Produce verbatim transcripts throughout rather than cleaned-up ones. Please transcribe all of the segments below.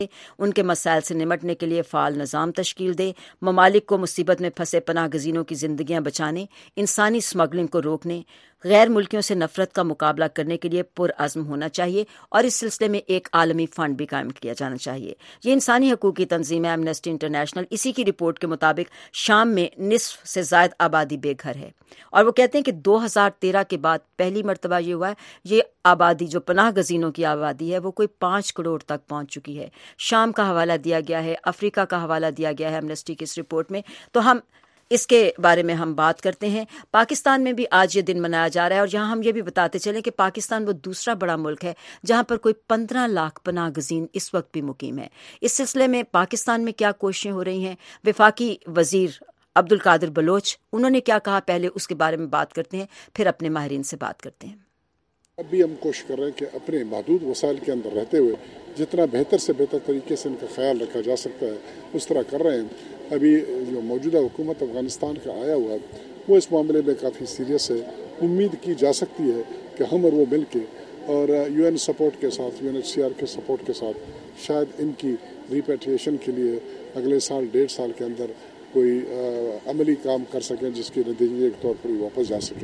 ان کے مسائل سے نمٹنے کے لیے فعال نظام تشکیل دے، ممالک کو مصیبت میں پھنسے پناہ گزینوں کی زندگیاں بچانے، انسانی اسمگلنگ کو روکنے، غیر ملکیوں سے نفرت کا مقابلہ کرنے کے لیے پرعزم ہونا چاہیے، اور اس سلسلے میں ایک عالمی فنڈ بھی قائم کیا جانا چاہیے۔ یہ انسانی حقوق کی تنظیم ہے ایمنسٹی انٹرنیشنل، اسی کی رپورٹ کے مطابق شام میں نصف سے زائد آبادی بے گھر ہے، اور وہ کہتے ہیں کہ دو ہزار تیرہ کے بعد پہلی مرتبہ یہ ہوا ہے یہ آبادی جو پناہ گزینوں کی آبادی ہے وہ کوئی پانچ کروڑ تک پہنچ چکی ہے۔ شام کا حوالہ دیا گیا ہے، افریقہ کا حوالہ دیا گیا ہے ایمنسٹی کی اس رپورٹ میں، تو ہم اس کے بارے میں ہم بات کرتے ہیں۔ پاکستان میں بھی آج یہ دن منایا جا رہا ہے، اور یہاں ہم یہ بھی بتاتے چلیں کہ پاکستان وہ دوسرا بڑا ملک ہے جہاں پر کوئی پندرہ لاکھ پناہ گزین اس وقت بھی مقیم ہے۔ اس سلسلے میں پاکستان میں کیا کوششیں ہو رہی ہیں، وفاقی وزیر عبدالقادر بلوچ انہوں نے کیا کہا، پہلے اس کے بارے میں بات کرتے ہیں، پھر اپنے ماہرین سے بات کرتے ہیں۔ اب بھی ہم کوشش کر رہے ہیں کہ اپنے محدود وسائل کے اندر رہتے ہوئے جتنا بہتر سے بہتر طریقے سے ان کا خیال رکھا جا سکتا ہے اس طرح کر رہے ہیں۔ ابھی جو موجودہ حکومت افغانستان کا آیا ہوا ہے وہ اس معاملے میں کافی سیریس ہے۔ امید کی جا سکتی ہے کہ ہم اور وہ مل کے اور یو این سپورٹ کے ساتھ، U N H C R کے سپورٹ کے ساتھ شاید ان کی ریپیٹریشن کے لیے اگلے سال ڈیڑھ سال کے اندر کوئی عملی کام کر سکیں جس کے نتیجے کے طور پر واپس جا سکیں۔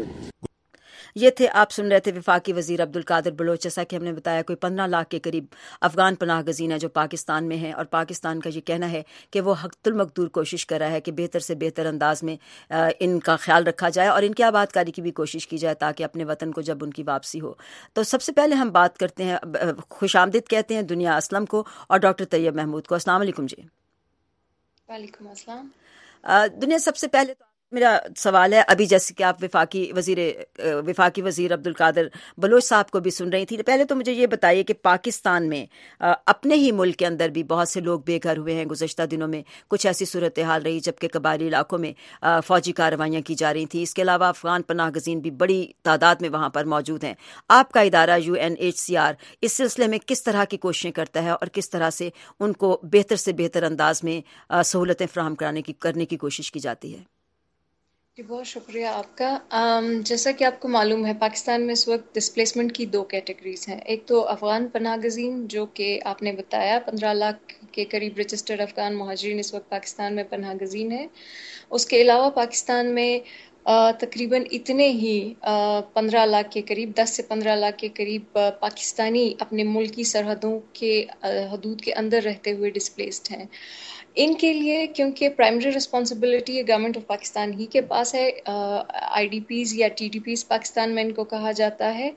یہ تھے، آپ سن رہے تھے وفاقی وزیر عبدالقادر بلوچ۔ جیسا کہ ہم نے بتایا کوئی پندرہ لاکھ کے قریب افغان پناہ گزین ہے جو پاکستان میں ہیں، اور پاکستان کا یہ کہنا ہے کہ وہ حق المقدور کوشش کر رہا ہے کہ بہتر سے بہتر انداز میں ان کا خیال رکھا جائے اور ان کی آباد کاری کی بھی کوشش کی جائے تاکہ اپنے وطن کو جب ان کی واپسی ہو۔ تو سب سے پہلے ہم بات کرتے ہیں، خوش آمدید کہتے ہیں دنیا اسلم کو اور ڈاکٹر طیب محمود کو۔ السلام علیکم جی۔ وعلیکم السلام۔ دنیا، سب سے پہلے تو میرا سوال ہے، ابھی جیسے کہ آپ وفاقی وزیر وفاقی وزیر عبدالقادر بلوچ صاحب کو بھی سن رہی تھی، پہلے تو مجھے یہ بتائیے کہ پاکستان میں اپنے ہی ملک کے اندر بھی بہت سے لوگ بے گھر ہوئے ہیں۔ گزشتہ دنوں میں کچھ ایسی صورتحال رہی جبکہ قبائلی علاقوں میں فوجی کارروائیاں کی جا رہی تھیں۔ اس کے علاوہ افغان پناہ گزین بھی بڑی تعداد میں وہاں پر موجود ہیں۔ آپ کا ادارہ U N H C R اس سلسلے میں کس طرح کی کوششیں کرتا ہے اور کس طرح سے ان کو بہتر سے بہتر انداز میں سہولتیں فراہم کرانے کی کرنے کی کوشش کی جاتی ہے؟ جی بہت شکریہ آپ کا۔ جیسا کہ آپ کو معلوم ہے پاکستان میں اس وقت ڈسپلیسمنٹ کی دو کیٹیگریز ہیں۔ ایک تو افغان پناہ گزین جو کہ آپ نے بتایا پندرہ لاکھ کے قریب رجسٹرڈ افغان مہاجرین اس وقت پاکستان میں پناہ گزین ہیں۔ اس کے علاوہ پاکستان میں تقریباً اتنے ہی پندرہ لاکھ کے قریب دس سے پندرہ لاکھ کے قریب پاکستانی اپنے ملکی سرحدوں کے حدود کے اندر رہتے ہوئے ڈسپلیسڈ ہیں۔ ان کے لیے کیونکہ primary responsibility government of Pakistan ہی کے پاس ہے، آئی ڈی پیز یا ٹی ڈی پیز پاکستان میں ان کو کہا جاتا ہے،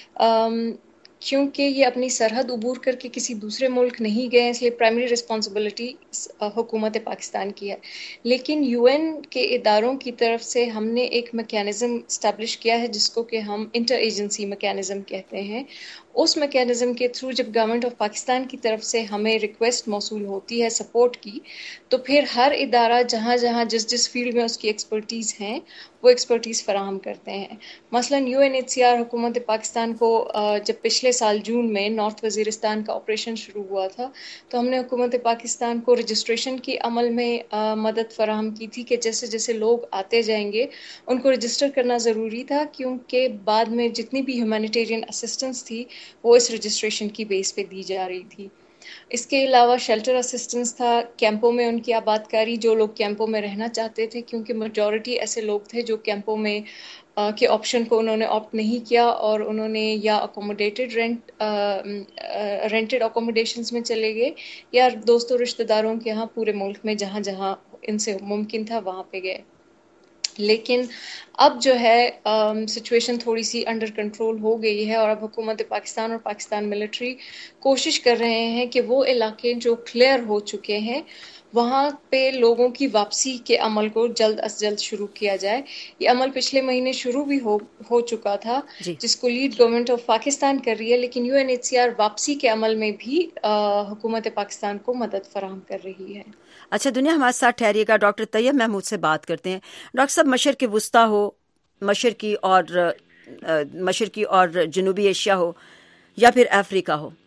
کیونکہ یہ اپنی سرحد عبور کر کے کسی دوسرے ملک نہیں گئے، اس لیے پرائمری رسپانسبلٹی حکومت پاکستان کی ہے۔ لیکن یو این کے اداروں کی طرف سے ہم نے ایک میکینزم اسٹیبلش کیا ہے جس کو کہ ہم انٹر ایجنسی میکینزم کہتے ہیں۔ اس میکینزم کے تھرو جب گورنمنٹ آف پاکستان کی طرف سے ہمیں ریکویسٹ موصول ہوتی ہے سپورٹ کی، تو پھر ہر ادارہ جہاں جہاں جس جس فیلڈ میں اس کی ایکسپرٹیز ہیں وہ ایکسپرٹیز فراہم کرتے ہیں۔ مثلا U N H C R حکومت پاکستان کو جب پچھلے سال جون میں نارتھ وزیرستان کا آپریشن شروع ہوا تھا تو ہم نے حکومت پاکستان کو رجسٹریشن کی عمل میں مدد فراہم کی تھی کہ جیسے جیسے لوگ آتے جائیں گے ان کو رجسٹر کرنا ضروری تھا، کیونکہ بعد میں جتنی بھی ہیومینیٹیرین اسسٹنس تھی وہ اس رجسٹریشن کی بیس پہ دی جا رہی تھی۔ اس کے علاوہ شیلٹر اسسٹنس تھا، کیمپوں میں ان کی آباد کاری، جو لوگ کیمپوں میں رہنا چاہتے تھے، کیونکہ میجورٹی ایسے لوگ تھے جو کیمپوں میں کے آپشن کو انہوں نے آپٹ نہیں کیا اور انہوں نے یا اکوموڈیٹڈ رینٹ رینٹڈ اکوموڈیشنز میں چلے گئے یا دوستوں رشتہ داروں کے ہاں پورے ملک میں جہاں جہاں ان سے ممکن تھا وہاں پہ گئے۔ لیکن اب جو ہے سچویشن تھوڑی سی انڈر کنٹرول ہو گئی ہے اور اب حکومت پاکستان اور پاکستان ملٹری کوشش کر رہے ہیں کہ وہ علاقے جو کلیئر ہو چکے ہیں وہاں پہ لوگوں کی واپسی کے عمل کو جلد از جلد شروع کیا جائے۔ یہ عمل پچھلے مہینے شروع بھی ہو ہو چکا تھا جی. جس کو لیڈ گورنمنٹ آف پاکستان کر رہی ہے، لیکن U N H C R واپسی کے عمل میں بھی حکومت پاکستان کو مدد فراہم کر رہی ہے۔ اچھا دنیا، ہمارے ساتھ ٹھہریے گا، ڈاکٹر طیب محمود سے بات کرتے ہیں۔ ڈاکٹر صاحب، مشرق وسطیٰ ہو، مشرقی اور مشرقی اور جنوبی ایشیا ہو یا پھر افریقہ ہو،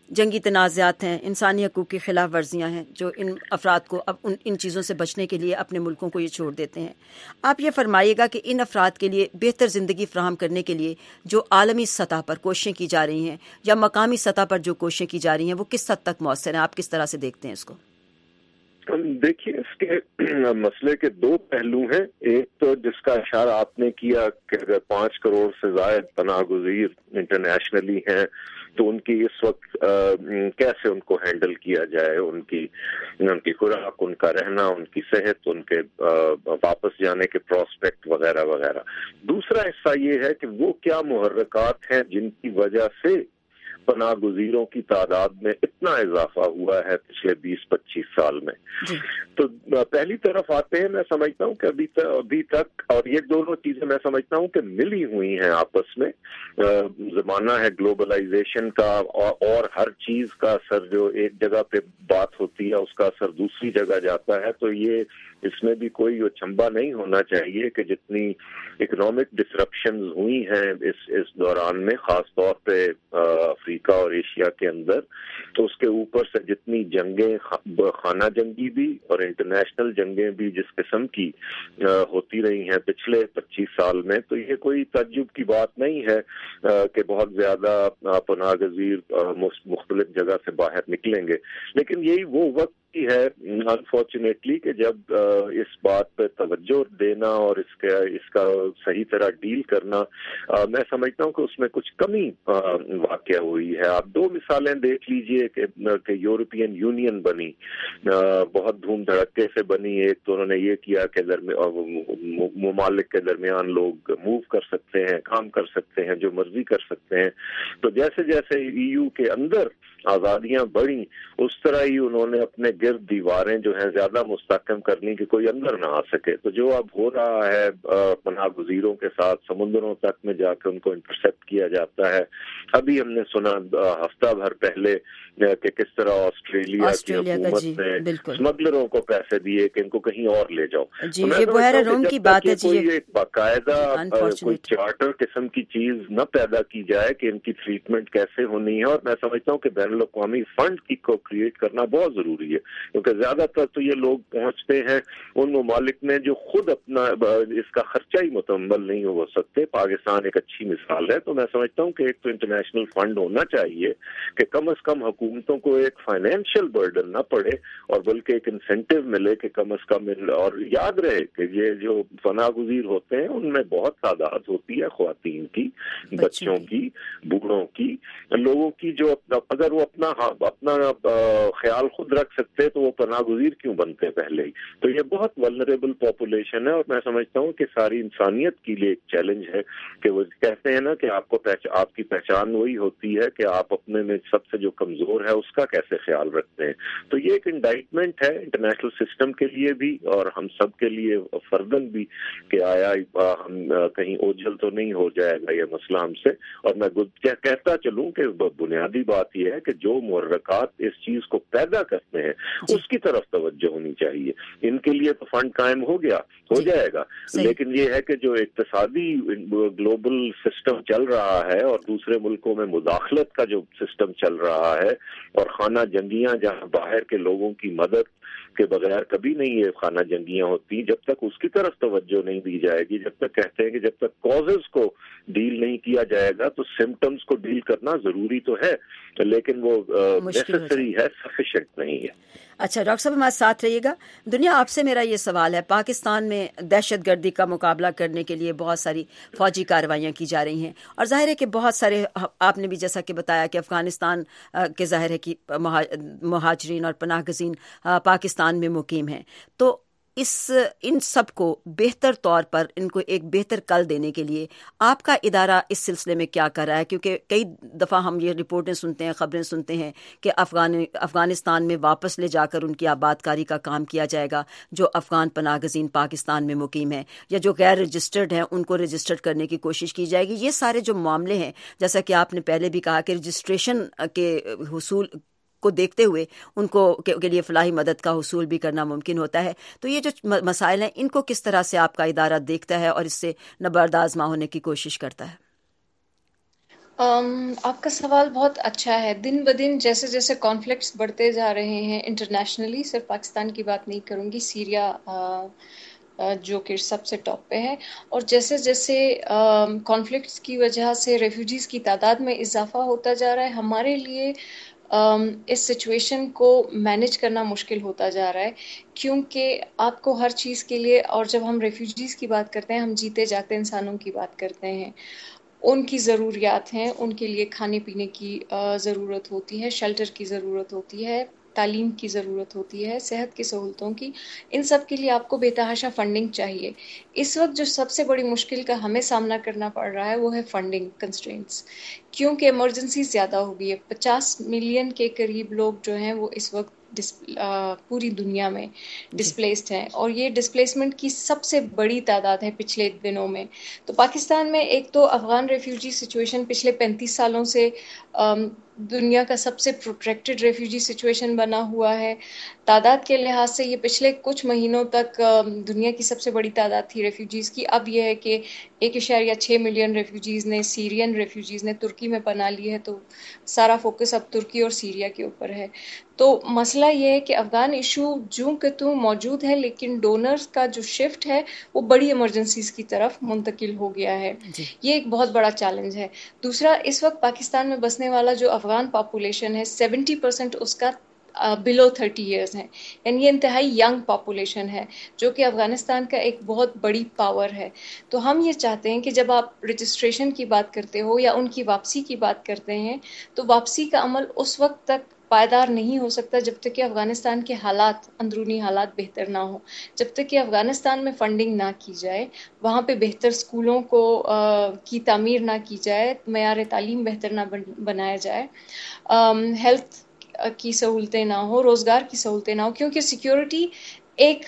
جنگی تنازعات ہیں, انسانی حقوق کی خلاف ورزیاں ہیں جو ان افراد کو اب ان ان چیزوں سے بچنے کے لیے اپنے ملکوں کو یہ چھوڑ دیتے ہیں. آپ یہ فرمائیے گا کہ ان افراد کے لیے بہتر زندگی فراہم کرنے کے لیے جو عالمی سطح پر کوششیں کی جا رہی ہیں یا مقامی سطح پر جو کوششیں کی جا رہی ہیں وہ کس حد تک مؤثر ہیں, آپ کس طرح سے دیکھتے ہیں اس کو؟ دیکھیے, اس کے مسئلے کے دو پہلو ہیں. ایک تو جس کا اشارہ آپ نے کیا کہ اگر پانچ کروڑ سے زائد پناہ گزیر انٹرنیشنلی ہیں تو ان کی اس وقت کیسے ان کو ہینڈل کیا جائے, ان کی ان کی خوراک, ان کا رہنا, ان کی صحت, ان کے واپس جانے کے پراسپیکٹ وغیرہ وغیرہ. دوسرا حصہ یہ ہے کہ وہ کیا محرکات ہیں جن کی وجہ سے پناہ گزیروں کی تعداد میں اتنا اضافہ ہوا ہے پچھلے بیس پچیس سال میں. تو پہلی طرف آتے ہیں, میں سمجھتا ہوں کہ ابھی تک ابھی تک اور یہ دونوں چیزیں میں سمجھتا ہوں کہ ملی ہوئی ہیں آپس میں. زمانہ ہے گلوبلائزیشن کا اور ہر چیز کا اثر جو ایک جگہ پہ بات ہوتی ہے اس کا اثر دوسری جگہ جاتا ہے. تو یہ اس میں بھی کوئی اچنبھا نہیں ہونا چاہیے کہ جتنی اکنامک ڈسرپشنز ہوئی ہیں اس اس دوران میں, خاص طور پہ افریقہ اور ایشیا کے اندر, تو اس کے اوپر سے جتنی جنگیں, خانہ جنگی بھی اور انٹرنیشنل جنگیں بھی جس قسم کی ہوتی رہی ہیں پچھلے پچیس سال میں, تو یہ کوئی تعجب کی بات نہیں ہے کہ بہت زیادہ پناہ گزیر مختلف جگہ سے باہر نکلیں گے. لیکن یہی وہ وقت ہے انفارچونیٹلی کہ جب اس بات پہ توجہ دینا اور اس کا اس کا صحیح طرح ڈیل کرنا, میں سمجھتا ہوں کہ اس میں کچھ کمی واقع ہوئی ہے. آپ دو مثالیں دیکھ لیجئے کہ یورپین یونین بنی, بہت دھوم دھڑکے سے بنی. ایک تو انہوں نے یہ کیا کہ ممالک کے درمیان لوگ موو کر سکتے ہیں, کام کر سکتے ہیں, جو مرضی کر سکتے ہیں. تو جیسے جیسے ای یو کے اندر آزادیاں بڑھیں اس طرح ہی انہوں نے اپنے گرد دیواریں جو ہیں زیادہ مستحکم کرنی کہ کوئی اندر نہ آ سکے. تو جو اب ہو رہا ہے پناہ گزیروں کے ساتھ سمندروں تک میں جا کے ان کو انٹرسیپٹ کیا جاتا ہے. ابھی ہم نے سنا ہفتہ بھر پہلے کہ کس طرح آسٹریلیا کی حکومت نے اسمگلروں کو پیسے دیے کہ ان کو کہیں اور لے جاؤ. جی یہ بحیرہ روم کی بات ہے جی, کوئی ایک باقاعدہ کوئی چارٹر قسم کی چیز نہ پیدا کی جائے کہ ان کی ٹریٹمنٹ کیسے ہونی ہے. اور میں سمجھتا ہوں کہ بین الاقوامی فنڈ کی کو کریٹ کرنا بہت ضروری ہے, کیونکہ زیادہ تر تو یہ لوگ پہنچتے ہیں ان ممالک میں جو خود اپنا اس کا خرچہ ہی متحمل نہیں ہو سکتے. پاکستان ایک اچھی مثال ہے. تو میں سمجھتا ہوں کہ ایک تو انٹرنیشنل فنڈ ہونا چاہیے کہ کم از کم حکومتوں کو ایک فائنینشیل برڈن نہ پڑے اور بلکہ ایک انسینٹیو ملے کہ کم از کم. اور یاد رہے کہ یہ جو پناہ گزیر ہوتے ہیں ان میں بہت تعداد ہوتی ہے خواتین کی, بچوں کی, بوڑھوں کی, لوگوں کی جو اگر وہ اپنا اپنا خیال خود رکھ سکتے تو وہ پناہ گزیر کیوں بنتے پہلے ہی. تو یہ بہت ولنریبل پاپولیشن ہے اور میں سمجھتا ہوں کہ ساری انسانیت کے لیے ایک چیلنج ہے کہ وہ کہتے ہیں نا کہ آپ کو آپ کی پہچان وہی ہوتی ہے کہ آپ اپنے میں سب سے جو کمزور ہے اس کا کیسے خیال رکھتے ہیں. تو یہ ایک انڈائٹمنٹ ہے انٹرنیشنل سسٹم کے لیے بھی اور ہم سب کے لیے فردن بھی کہ آیا ہم کہیں اوجھل تو نہیں ہو جائے گا یہ مسئلہ ہم سے. اور میں کہتا چلوں کہ بنیادی بات یہ ہے کہ جو محرکات اس چیز کو پیدا کرتے ہیں اس کی طرف توجہ ہونی چاہیے. ان کے لیے تو فنڈ قائم ہو گیا ہو جائے گا, لیکن یہ ہے کہ جو اقتصادی گلوبل سسٹم چل رہا ہے اور دوسرے ملکوں میں مداخلت کا جو سسٹم چل رہا ہے اور خانہ جنگیاں جہاں باہر کے لوگوں کی مدد کے بغیر کبھی نہیں یہ خانہ جنگیاں ہوتی, جب تک اس کی طرف توجہ نہیں دی جائے گی, جب تک کہتے ہیں کہ جب تک کازز کو ڈیل نہیں کیا جائے گا تو سمپٹمز کو ڈیل کرنا ضروری تو ہے لیکن وہ نیسیسری ہے, سفیشینٹ نہیں ہے. اچھا ڈاکٹر صاحب ہمارے ساتھ رہیے گا. دنیا آپ سے میرا یہ سوال ہے, پاکستان میں دہشت گردی کا مقابلہ کرنے کے لیے بہت ساری فوجی کارروائیاں کی جا رہی ہیں اور ظاہر ہے کہ بہت سارے آپ نے بھی جیسا کہ بتایا کہ افغانستان کے ظاہر ہے کہ مہاجرین اور پناہ گزین پاکستان میں مقیم ہیں. تو اس ان سب کو بہتر طور پر ان کو ایک بہتر کل دینے کے لیے آپ کا ادارہ اس سلسلے میں کیا کر رہا ہے؟ کیونکہ کئی دفعہ ہم یہ رپورٹیں سنتے ہیں, خبریں سنتے ہیں کہ افغان افغانستان میں واپس لے جا کر ان کی آباد کاری کا کام کیا جائے گا جو افغان پناہ گزین پاکستان میں مقیم ہیں, یا جو غیر رجسٹرڈ ہیں ان کو رجسٹرڈ کرنے کی کوشش کی جائے گی. یہ سارے جو معاملے ہیں جیسا کہ آپ نے پہلے بھی کہا کہ رجسٹریشن کے حصول کو دیکھتے ہوئے ان کو کے لیے فلاحی مدد کا حصول بھی کرنا ممکن ہوتا ہے. تو یہ جو مسائل ہیں ان کو کس طرح سے آپ کا ادارہ دیکھتا ہے اور اس سے نبرد آزما ہونے کی کوشش کرتا ہے؟ um, آپ کا سوال بہت اچھا ہے. دن بدن جیسے جیسے کانفلکٹس بڑھتے جا رہے ہیں انٹرنیشنلی، صرف پاکستان کی بات نہیں کروں گی، سیریا جو کہ سب سے ٹاپ پہ ہے، اور جیسے جیسے کانفلکٹس کی وجہ سے ریفیوجیز کی تعداد میں اضافہ ہوتا جا رہا ہے، ہمارے لیے اس سچویشن کو مینیج کرنا مشکل ہوتا جا رہا ہے، کیونکہ آپ کو ہر چیز کے لیے، اور جب ہم ریفیوجیز کی بات کرتے ہیں، ہم جیتے جاگتے انسانوں کی بات کرتے ہیں، ان کی ضروریات ہیں، ان کے لیے کھانے پینے کی ضرورت ہوتی ہے، شیلٹر کی ضرورت ہوتی ہے، تعلیم کی ضرورت ہوتی ہے، صحت کی سہولتوں کی، ان سب کے لیے آپ کو بے تحاشا فنڈنگ چاہیے. اس وقت جو سب سے بڑی مشکل کا ہمیں سامنا کرنا پڑ رہا ہے وہ ہے فنڈنگ کنسٹرینٹس، کیونکہ ایمرجنسی زیادہ ہو گئی ہے. پچاس ملین کے قریب لوگ جو ہیں وہ اس وقت پوری دنیا میں ڈسپلیسڈ ہیں، اور یہ ڈسپلیسمنٹ کی سب سے بڑی تعداد ہے پچھلے دنوں میں. تو پاکستان میں ایک تو افغان ریفیوجی سچویشن پچھلے پینتیس سالوں سے دنیا کا سب سے پروٹیکٹڈ ریفیوجی سچویشن بنا ہوا ہے. تعداد کے لحاظ سے یہ پچھلے کچھ مہینوں تک دنیا کی سب سے بڑی تعداد تھی ریفیوجیز کی. اب یہ ہے کہ ایک اشاریہ چھ ملین ریفیوجیز نے، سیرین ریفیوجیز نے ترکی میں پناہ لی ہے، تو سارا فوکس اب ترکی اور سیریا کے اوپر ہے. تو مسئلہ یہ ہے کہ افغان ایشو جوں کہ توں موجود ہے، لیکن ڈونرز کا جو شفٹ ہے وہ بڑی ایمرجنسیز کی طرف منتقل ہو گیا ہے. جی. یہ ایک بہت بڑا چیلنج ہے. دوسرا، اس وقت پاکستان میں بسنے والا جو افغان پاپولیشن ہے، سیونٹی پرسینٹ اس کا بلو تھرٹی ایئرز ہیں، یعنی یہ انتہائی ینگ پاپولیشن ہے، جو کہ افغانستان کا ایک بہت بڑی پاور ہے. تو ہم یہ چاہتے ہیں کہ جب آپ رجسٹریشن کی بات کرتے ہو یا ان کی واپسی کی بات کرتے ہیں، تو واپسی کا عمل اس وقت تک پائیدار نہیں ہو سکتا جب تک کہ افغانستان کے حالات، اندرونی حالات بہتر نہ ہوں. جب تک کہ افغانستان میں فنڈنگ نہ کی جائے، وہاں پہ بہتر اسکولوں کو کی تعمیر نہ کی جائے، معیار تعلیم بہتر نہ بنایا جائے، ہیلتھ کی سہولتیں نہ ہو، روزگار کی سہولتیں نہ ہو، کیونکہ سیکیورٹی ایک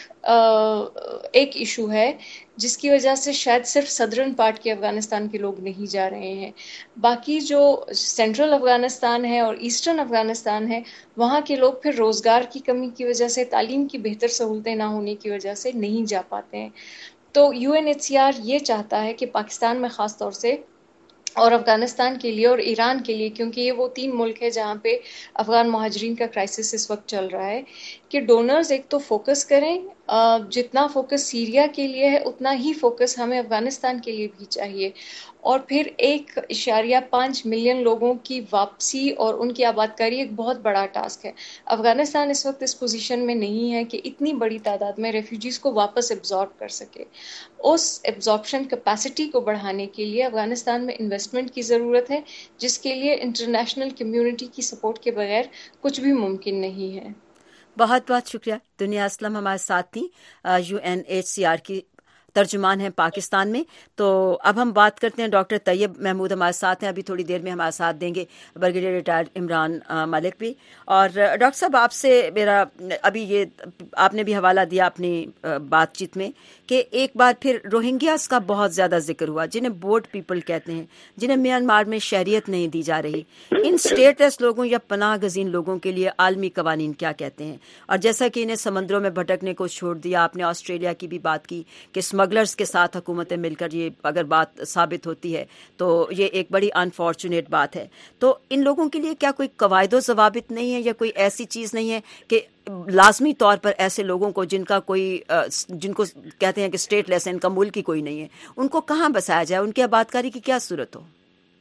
ایک ایشو ہے جس کی وجہ سے شاید صرف صدرن پارٹ کے افغانستان کے لوگ نہیں جا رہے ہیں. باقی جو سینٹرل افغانستان ہے اور ایسٹرن افغانستان ہے، وہاں کے لوگ پھر روزگار کی کمی کی وجہ سے، تعلیم کی بہتر سہولتیں نہ ہونے کی وجہ سے نہیں جا پاتے ہیں. تو U N H C R یہ چاہتا ہے کہ پاکستان میں خاص طور سے، اور افغانستان کے لیے اور ایران کے لیے، کیونکہ یہ وہ تین ملک ہے جہاں پہ افغان مہاجرین کا کرائسس اس وقت چل رہا ہے، کہ ڈونرز ایک تو فوکس کریں. جتنا فوکس سیریا کے لیے ہے اتنا ہی فوکس ہمیں افغانستان کے لیے بھی چاہیے. اور پھر ایک اشاریہ پانچ ملین لوگوں کی واپسی اور ان کی آبادکاری ایک بہت بڑا ٹاسک ہے. افغانستان اس وقت اس پوزیشن میں نہیں ہے کہ اتنی بڑی تعداد میں ریفیوجیز کو واپس ایبزارب کر سکے. اس ایبزارپشن کیپیسٹی کو بڑھانے کے لیے افغانستان میں انویسٹمنٹ کی ضرورت ہے، جس کے لیے انٹرنیشنل کمیونٹی کی سپورٹ کے بغیر کچھ بھی ممکن نہیں ہے. بہت بہت شکریہ. دنیا اسلم ہمارے ساتھ تھی، U N H C R کی ترجمان ہیں پاکستان میں. تو اب ہم بات کرتے ہیں، ڈاکٹر طیب محمود ہمارے ساتھ ہیں، ابھی تھوڑی دیر میں ہمارے ساتھ دیں گے برگیڈیئر ریٹائرڈ عمران ملک بھی. اور ڈاکٹر صاحب، آپ سے میرا ابھی یہ آپ نے بھی حوالہ دیا اپنی بات چیت میں کہ ایک بار پھر روہنگیاز کا بہت زیادہ ذکر ہوا، جنہیں بورڈ پیپل کہتے ہیں، جنہیں میانمار میں شہریت نہیں دی جا رہی. ان اسٹیٹس لوگوں یا پناہ گزین لوگوں کے لیے عالمی قوانین کیا کہتے ہیں؟ اور جیسا کہ انہیں سمندروں میں بھٹکنے کو چھوڑ دیا، آپ نے آسٹریلیا کی بھی بات کی کہ اسمگلرز کے ساتھ حکومتیں مل کر یہ اگر بات ثابت ہوتی ہے تو یہ ایک بڑی انفارچونیٹ بات ہے. تو ان لوگوں کے لیے کیا کوئی قواعد و ضوابط نہیں ہے، یا کوئی ایسی چیز نہیں ہے کہ لازمی طور پر ایسے لوگوں کو جن کا کوئی جن کو کہتے ہیں کہ اسٹیٹ لیس، ان کا ملک ہی کوئی نہیں ہے، ان کو کہاں بسایا جائے؟ ان کی آبادکاری کی کیا صورت ہو؟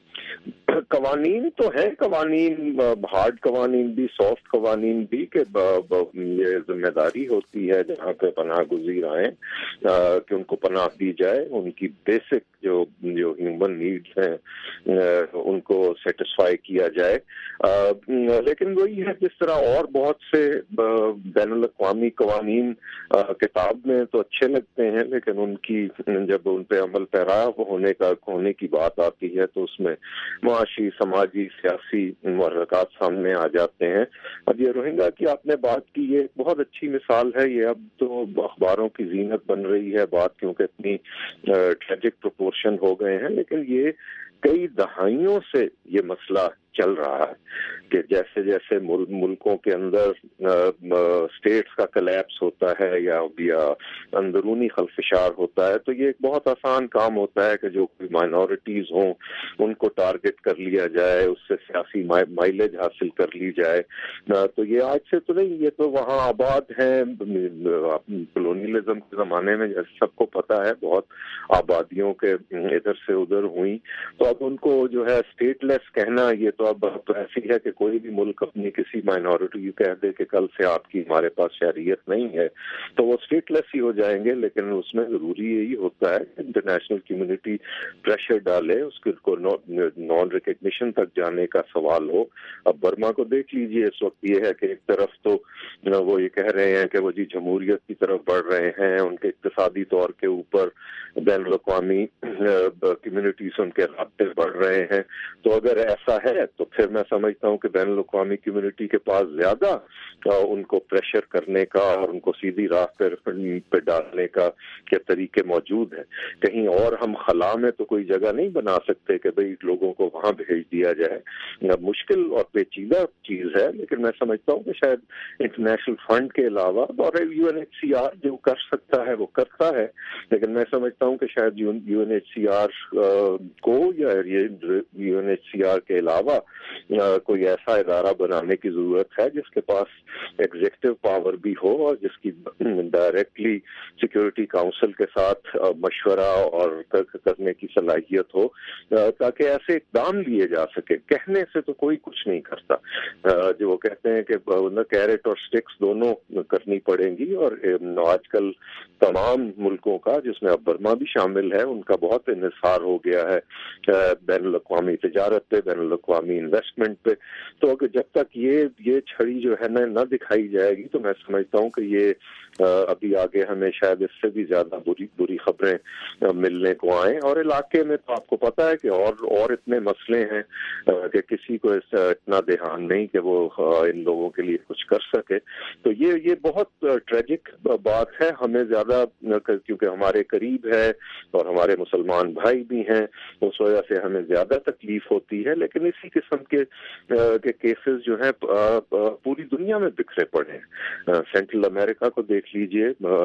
قوانین تو ہیں، قوانین ہارڈ قوانین بھی، سافٹ قوانین بھی، کہ یہ ذمہ داری ہوتی ہے جہاں پہ پناہ گزیر آئیں کہ ان کو پناہ دی جائے، ان کی بیسک جو جو ہیومن نیڈز ہیں ان کو سیٹسفائی کیا جائے. لیکن وہی ہے، جس طرح اور بہت سے بین الاقوامی قوانین کتاب میں تو اچھے لگتے ہیں، لیکن ان کی جب ان پہ عمل پیرا ہونے کا ہونے کی بات آتی ہے تو اس میں معاشی، سماجی، سیاسی محرکات سامنے آ جاتے ہیں. اب یہ روہنگا کی آپ نے بات کی، یہ بہت اچھی مثال ہے. یہ اب تو اخباروں کی زینت بن رہی ہے بات، کیونکہ اتنی ٹریجک پروپورشن ہو گئے ہیں، لیکن یہ کئی دہائیوں سے یہ مسئلہ چل رہا ہے کہ جیسے جیسے ملکوں کے اندر اسٹیٹس کا کلیپس ہوتا ہے یا یا اندرونی خلفشار ہوتا ہے تو یہ ایک بہت آسان کام ہوتا ہے کہ جو کوئی مائنورٹیز ہوں ان کو ٹارگٹ کر لیا جائے, اس سے سیاسی مائلیج حاصل کر لی جائے. تو یہ آج سے تو نہیں, یہ تو وہاں آباد ہیں کلونیلزم کے زمانے میں, جیسے سب کو پتہ ہے بہت آبادیوں کے ادھر سے ادھر ہوئی. تو اب ان کو جو ہے اسٹیٹ لیس کہنا, یہ تو اب ایسی ہے کہ کوئی بھی ملک اپنی کسی مائنورٹی کہہ دے کہ کل سے آپ کی ہمارے پاس شہریت نہیں ہے تو وہ اسٹیٹ لیس ہی ہو جائیں گے. لیکن اس میں ضروری یہی ہوتا ہے کہ انٹرنیشنل کمیونٹی پریشر ڈالے, اس کو نان ریکگنیشن تک جانے کا سوال ہو. اب برما کو دیکھ لیجئے, اس وقت یہ ہے کہ ایک طرف تو وہ یہ کہہ رہے ہیں کہ وہ جی جمہوریت کی طرف بڑھ رہے ہیں, ان کے اقتصادی طور کے اوپر بین الاقوامی کمیونٹی سے ان کے رابطے بڑھ رہے ہیں. تو اگر ایسا ہے تو پھر میں سمجھتا ہوں کہ بین الاقوامی کمیونٹی کے پاس زیادہ ان کو پریشر کرنے کا اور ان کو سیدھی راہ پر پہ ڈالنے کا کے طریقے موجود ہیں. کہیں اور ہم خلا میں تو کوئی جگہ نہیں بنا سکتے کہ بھئی لوگوں کو وہاں بھیج دیا جائے. مشکل اور پیچیدہ چیز ہے, لیکن میں سمجھتا ہوں کہ شاید انٹرنیشنل فنڈ کے علاوہ اور U N H C R جو کر سکتا ہے وہ کرتا ہے, لیکن میں سمجھتا ہوں کہ شاید U N H C R کو یا U N H C R کے علاوہ کوئی ایسا ادارہ بنانے کی ضرورت ہے جس کے پاس ایگزیکٹو پاور بھی ہو اور جس کی ڈائریکٹلی سیکورٹی کاؤنسل کے ساتھ مشورہ اور کرنے کی صلاحیت ہو, تاکہ ایسے اقدام لیے جا سکے. کہنے سے تو کوئی کچھ نہیں کرتا, جو وہ کہتے ہیں کہ کیرٹ اور سٹکس دونوں کرنی پڑیں گی. اور آج کل تمام ملکوں کا, جس میں اب برما بھی شامل ہے, ان کا بہت انحصار ہو گیا ہے بین الاقوامی تجارت پہ, بین الاقوامی انویسٹمنٹ پہ. تو اگر جب تک یہ یہ چھڑی جو ہے نا نہ دکھائی جائے گی تو میں سمجھتا ہوں کہ یہ ابھی آگے ہمیں شاید اس سے بھی زیادہ بری بری خبریں ملنے کو آئیں. اور علاقے میں تو آپ کو پتا ہے کہ اور اور اتنے مسئلے ہیں کہ کسی کو اتنا دھیان نہیں کہ وہ ان لوگوں کے لیے کچھ کر سکے. تو یہ یہ بہت ٹریجک بات ہے. ہمیں زیادہ کیونکہ ہمارے قریب ہے اور ہمارے مسلمان بھائی بھی ہیں, اس وجہ سے ہمیں زیادہ تکلیف ہوتی ہے. لیکن اسی قسم کے کے کیسز جو ہیں پوری دنیا میں بکھرے پڑے ہیں. سینٹرل امریکہ کو دیکھ لیجئے,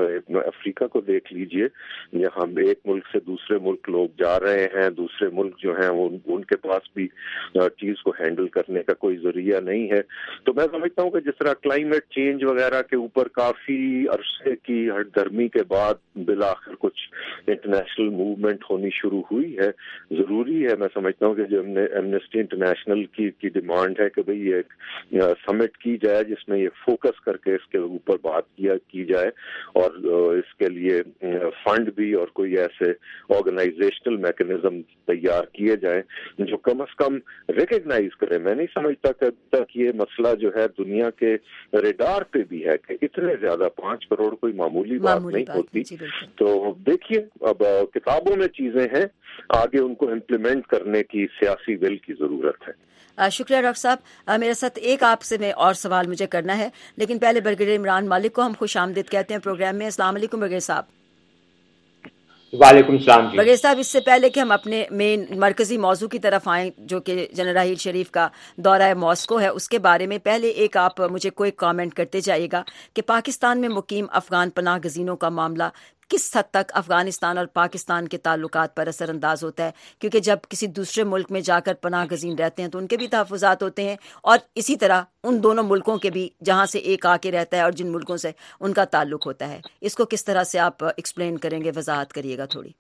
افریقہ کو دیکھ لیجئے, یہاں ایک ملک سے دوسرے ملک لوگ جا رہے ہیں, دوسرے ملک جو ہیں وہ ان کے پاس بھی چیز کو ہینڈل کرنے کا کوئی ذریعہ نہیں ہے. تو میں سمجھتا ہوں کہ جس طرح کلائمیٹ چینج وغیرہ کے اوپر کافی عرصے کی ہٹ گرمی کے بعد بالآخر کچھ انٹرنیشنل موومنٹ ہونی شروع ہوئی ہے, ضروری ہے. میں سمجھتا ہوں کہ جو ایمنسٹی انٹرنیشنل کی کی ڈیمانڈ ہے کہ بھئی یہ ایک سمٹ کی جائے جس میں یہ فوکس کر کے اس کے اوپر بات کیا کی جائے اور اس کے لیے فنڈ بھی اور کوئی ایسے آرگنائزیشنل میکنزم تیار کیے جائیں جو کم از کم ریکگنائز کرے. میں نہیں سمجھتا کہ اب تک یہ مسئلہ جو ہے دنیا کے ریڈار پہ بھی ہے کہ اتنے زیادہ پانچ کروڑ کوئی معمولی بات نہیں ہوتی. تو دیکھیے اب کتابوں میں چیزیں ہیں, آگے ان کو امپلیمنٹ کرنے کی سیاسی ول کی ضرورت ہے. شکریہ ڈاکٹر صاحب. میرے ساتھ ایک آپ سے میں اور سوال مجھے کرنا ہے, لیکن پہلے برگیڈیئر عمران مالک کو ہم خوش آمدید کہتے ہیں پروگرام میں. السلام علیکم برگیڈیئر صاحب. وعلیکم السلام. برگیڈیئر صاحب, اس سے پہلے کہ ہم اپنے مین مرکزی موضوع کی طرف آئیں جو کہ جنرل راحیل شریف کا دورہ ماسکو ہے, اس کے بارے میں پہلے ایک آپ مجھے کوئی کامنٹ کرتے جائیے گا کہ پاکستان میں مقیم افغان پناہ گزینوں کا معاملہ کس حد تک افغانستان اور پاکستان کے تعلقات پر اثر انداز ہوتا ہے, کیونکہ جب کسی دوسرے ملک میں جا کر پناہ گزین رہتے ہیں تو ان کے بھی تحفظات ہوتے ہیں, اور اسی طرح ان دونوں ملکوں کے بھی جہاں سے ایک آ کے رہتا ہے اور جن ملکوں سے ان کا تعلق ہوتا ہے. اس کو کس طرح سے آپ ایکسپلین کریں گے, وضاحت کریے گا تھوڑی.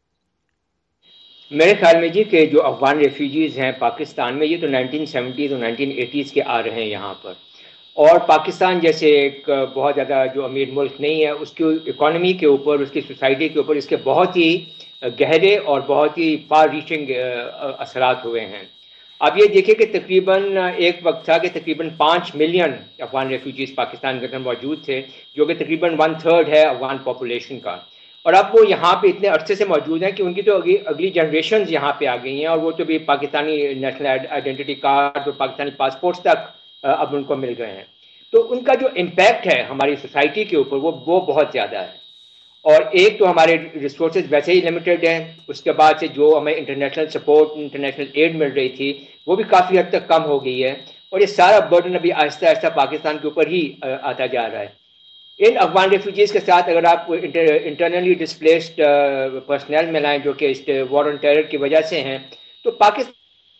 میرے خیال میں جی کہ جو افغان ریفیوجیز ہیں پاکستان میں, یہ تو نائنٹین سیونٹیز اور نائنٹین ایٹیز کے آ رہے ہیں یہاں پر, اور پاکستان جیسے ایک بہت زیادہ جو امیر ملک نہیں ہے, اس کی اکانومی کے اوپر, اس کی سوسائٹی کے اوپر اس کے بہت ہی گہرے اور بہت ہی فار ریچنگ اثرات ہوئے ہیں. اب یہ دیکھیں کہ تقریباً ایک وقت تھا کہ تقریباً پانچ ملین افغان ریفیوجیز پاکستان کے اندر موجود تھے, جو کہ تقریباً ون تھرڈ ہے افغان پاپولیشن کا, اور اب وہ یہاں پہ اتنے عرصے سے موجود ہیں کہ ان کی تو اگلی جنریشنز یہاں پہ آ گئی ہیں, اور وہ تو بھی پاکستانی نیشنل آئیڈینٹی کارڈ اور پاکستانی پاسپورٹس تک اب ان کو مل گئے ہیں. تو ان کا جو امپیکٹ ہے ہماری سوسائٹی کے اوپر وہ وہ بہت زیادہ ہے. اور ایک تو ہمارے ریسورسز ویسے ہی لمیٹڈ ہیں، اس کے بعد سے جو ہمیں انٹرنیشنل سپورٹ انٹرنیشنل ایڈ مل رہی تھی وہ بھی کافی حد تک کم ہو گئی ہے، اور یہ سارا برڈن ابھی آہستہ آہستہ پاکستان کے اوپر ہی آتا جا رہا ہے۔ ان افغان ریفیوجیز کے ساتھ اگر آپ انٹرنلی ڈسپلیسڈ پرسنل میں لائیں جو کہ وار آن ٹیرر کی وجہ سے ہیں، تو پاکستان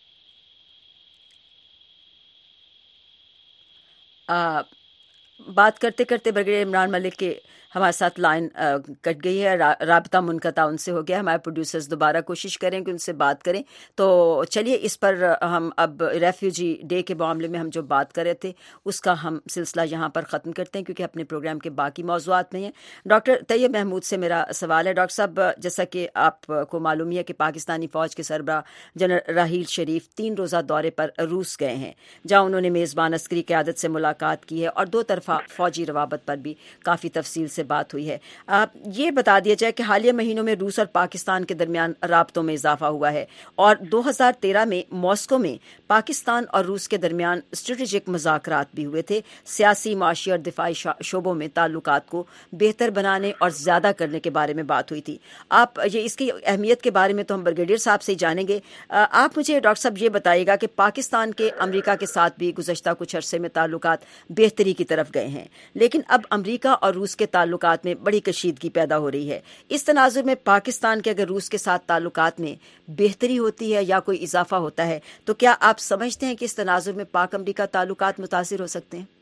آ, بات کرتے کرتے برگیڈیئر عمران ملک کے ہمارے ساتھ لائن کٹ گئی ہے، رابطہ منقطع ان سے ہو گیا۔ ہمارے پروڈیوسرز دوبارہ کوشش کریں کہ ان سے بات کریں۔ تو چلیے اس پر ہم اب ریفیوجی ڈے کے معاملے میں ہم جو بات کر رہے تھے اس کا ہم سلسلہ یہاں پر ختم کرتے ہیں، کیونکہ اپنے پروگرام کے باقی موضوعات میں ہیں۔ ڈاکٹر طیب محمود سے میرا سوال ہے۔ ڈاکٹر صاحب، جیسا کہ آپ کو معلوم ہے کہ پاکستانی فوج کے سربراہ جنرل راحیل شریف تین روزہ دورے پر روس گئے ہیں، جہاں انہوں نے میزبان عسکری قیادت سے ملاقات کی ہے اور دو طرفہ فوجی روابط پر بھی کافی تفصیل سے بات ہوئی ہے۔ آپ یہ بتا دیا جائے کہ حالیہ مہینوں میں روس اور پاکستان کے درمیان رابطوں میں اضافہ ہوا ہے، اور دو ہزار تیرہ میں ماسکو میں پاکستان اور روس کے درمیان اسٹریٹجک مذاکرات بھی ہوئے تھے، سیاسی، معاشی اور دفاعی شعبوں میں تعلقات کو بہتر بنانے اور زیادہ کرنے کے بارے میں بات ہوئی تھی۔ آپ یہ اس کی اہمیت کے بارے میں تو ہم بریگیڈیئر صاحب سے ہی جانیں گے۔ آپ مجھے ڈاکٹر صاحب یہ بتائیے گا کہ پاکستان کے امریکہ کے ساتھ بھی گزشتہ کچھ عرصے میں تعلقات بہتری کی طرف گئے ہیں، لیکن اب امریکہ اور روس کے تعلقات میں بڑی کشیدگی پیدا ہو رہی ہے۔ اس تناظر میں پاکستان کے اگر روس کے ساتھ تعلقات میں بہتری ہوتی ہے یا کوئی اضافہ ہوتا ہے تو کیا آپ سمجھتے ہیں کہ اس تناظر میں پاک امریکہ تعلقات متاثر ہو سکتے ہیں؟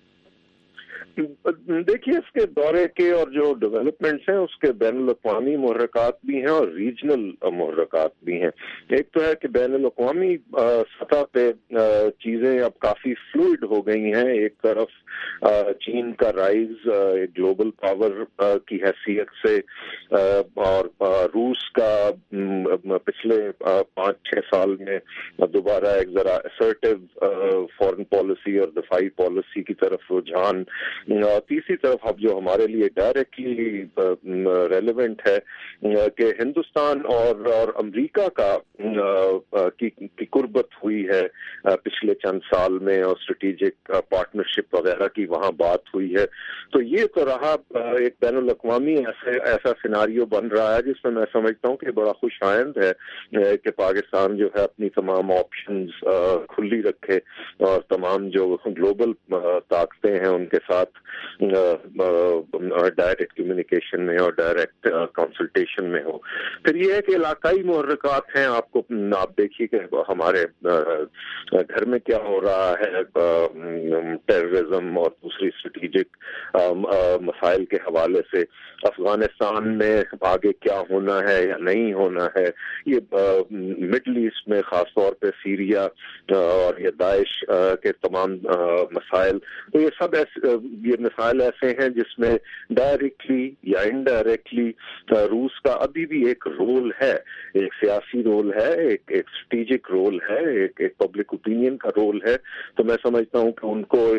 دیکھیے، اس کے دورے کے اور جو ڈیولپمنٹس ہیں اس کے بین الاقوامی محرکات بھی ہیں اور ریجنل محرکات بھی ہیں۔ ایک تو ہے کہ بین الاقوامی سطح پہ چیزیں اب کافی فلوئڈ ہو گئی ہیں۔ ایک طرف چین کا رائز ایک گلوبل پاور کی حیثیت سے، اور روس کا پچھلے پانچ چھ سال میں دوبارہ ایک ذرا اسرٹیو فورن پالیسی اور دفاعی پالیسی کی طرف رجحان، تیسری طرف اب جو ہمارے لیے ڈائریکٹلی ریلیونٹ ہے کہ ہندوستان اور اور امریکہ کا کی, کی قربت ہوئی ہے پچھلے چند سال میں، اور اسٹریٹجک پارٹنرشپ وغیرہ کی وہاں بات ہوئی ہے۔ تو یہ تو رہا ایک بین الاقوامی ایسے ایسا سیناریو بن رہا ہے جس میں میں سمجھتا ہوں کہ بڑا خوش آئند ہے کہ پاکستان جو ہے اپنی تمام آپشنز کھلی رکھے اور تمام جو گلوبل طاقتیں ہیں ان کے ساتھ ڈائریکٹ کمیونیکیشن میں اور ڈائریکٹ کنسلٹیشن میں ہو۔ پھر یہ ہے کہ علاقائی محرکات ہیں، آپ کو آپ دیکھیے کہ ہمارے گھر میں کیا ہو رہا ہے، ٹیررزم اور دوسری اسٹریٹجک مسائل کے حوالے سے، افغانستان میں آگے کیا ہونا ہے یا نہیں ہونا ہے، یہ مڈل ایسٹ میں خاص طور پہ سیریا اور یہ داعش کے تمام مسائل، تو یہ سب ایسے یہ مسائل ایسے ہیں جس میں ڈائریکٹلی یا انڈائریکٹلی روس کا ابھی بھی ایک رول ہے، ایک سیاسی رول ہے، ایک ایک اسٹریٹجک رول ہے، ایک ایک پبلک اوپینین کا رول ہے۔ تو میں سمجھتا ہوں کہ ان کو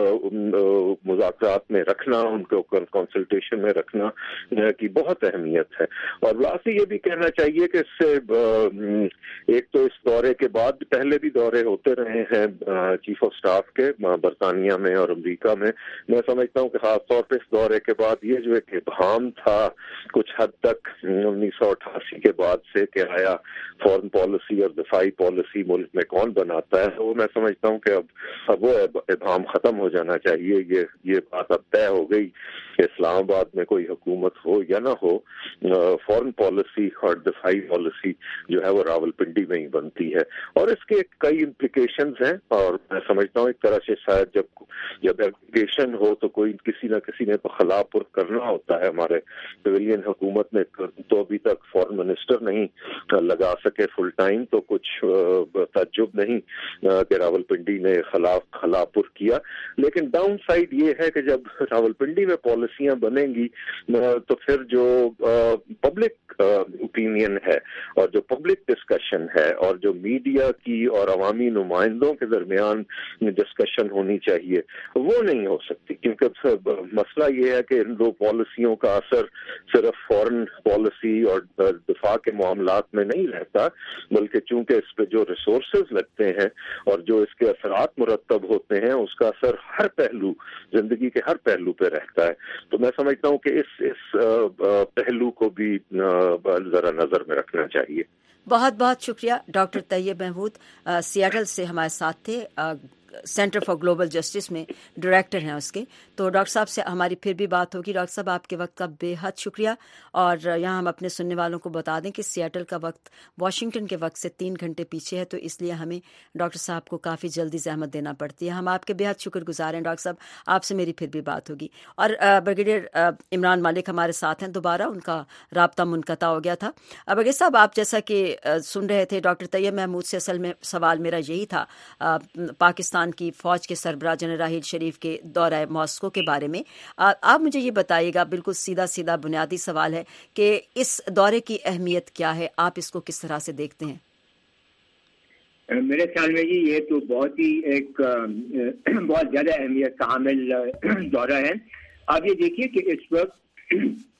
مذاکرات میں رکھنا، ان کو کنسلٹیشن میں رکھنا کی بہت اہمیت ہے۔ اور لاسٹلی یہ بھی کہنا چاہیے کہ اس سے ایک تو اس دورے کے بعد پہلے بھی دورے ہوتے رہے ہیں چیف آف سٹاف کے برطانیہ میں اور امریکہ میں، میں سمجھتا ہوں کہ خاص طور پہ اس دورے کے بعد یہ جو ایک ابہام تھا کچھ حد تک انیس سو اٹھاسی کے بعد سے کہ آیا فورن پالیسی اور دفاعی پالیسی ملک میں کون بناتا ہے، وہ میں سمجھتا ہوں کہ اب اب وہ ابہام ختم ہو جانا چاہیے۔ یہ یہ بات اب طے ہو گئی کہ اسلام آباد میں کوئی حکومت ہو یا نہ ہو، فورن پالیسی اور دفاعی پالیسی جو ہے وہ راول پنڈی میں ہی بنتی ہے، اور اس کے کئی امپلیکیشنز ہیں۔ اور میں سمجھتا ہوں ایک طرح سے شاید جب جب ایپلیکیشن ہو تو کوئی کسی نہ کسی نے تو خلا پر کرنا ہوتا ہے۔ ہمارے سویلین حکومت میں تو ابھی تک فورن منسٹر نہیں لگا سکے فل ٹائم، تو کچھ تعجب نہیں کہ راول پنڈی نے خلاف خلا پر کیا۔ لیکن ڈاؤن سائڈ یہ ہے کہ جب راول پنڈی میں پالیسیاں بنیں گی تو پھر جو پبلک اوپینین ہے اور جو پبلک ڈسکشن ہے اور جو میڈیا کی اور عوامی نمائندوں کے درمیان ڈسکشن ہونی چاہیے وہ نہیں ہو سکتی، کیونکہ مسئلہ یہ ہے کہ ان دو پالیسیوں کا اثر صرف فورن پالیسی اور دفاع کے معاملات میں نہیں رہتا، بلکہ چونکہ اس پہ جو ریسورسز لگتے ہیں اور جو اس کے اثرات مرتب ہوتے ہیں اس کا اثر ہر پہلو، زندگی کے ہر پہلو پہ رہتا ہے۔ تو میں سمجھتا ہوں کہ اس اس پہلو کو بھی ذرا نظر میں رکھنا چاہیے. بہت بہت شکریہ. ڈاکٹر طیب محمود سیاٹل سے ہمارے ساتھ تھے، سینٹر فار گلوبل جسٹس میں ڈائریکٹر ہیں اس کے. تو ڈاکٹر صاحب سے ہماری پھر بھی بات ہوگی. ڈاکٹر صاحب آپ کے وقت کا بے حد شکریہ. اور یہاں ہم اپنے سننے والوں کو بتا دیں کہ سیاٹل کا وقت واشنگٹن کے وقت سے تین گھنٹے پیچھے ہے، تو اس لیے ہمیں ڈاکٹر صاحب کو کافی جلدی زحمت دینا پڑتی ہے. ہم آپ کے بے حد شکر گزار ہیں ڈاکٹر صاحب. آپ سے میری پھر بھی بات ہوگی. اور بریگیڈیئر عمران ملک ہمارے ساتھ ہیں دوبارہ، ان کا رابطہ منقطع ہو گیا تھا. بریگیڈیئر صاحب، آپ جیسا کہ سن رہے تھے ڈاکٹر طیب محمود سے، اصل میں سوال میرا یہی تھا پاکستان کی فوج کے سربراہ جنرل راحیل شریف کے دورہ ماسکو کے بارے میں. آپ مجھے یہ بتائیے گا، بالکل سیدھا سیدھا بنیادی سوال ہے کہ اس دورے کی اہمیت کیا ہے، آپ اس کو کس طرح سے دیکھتے ہیں؟ میرے خیال میں جی یہ تو بہت ہی ایک بہت زیادہ اہمیت کا حامل دورہ ہے. آپ یہ دیکھیے کہ اس وقت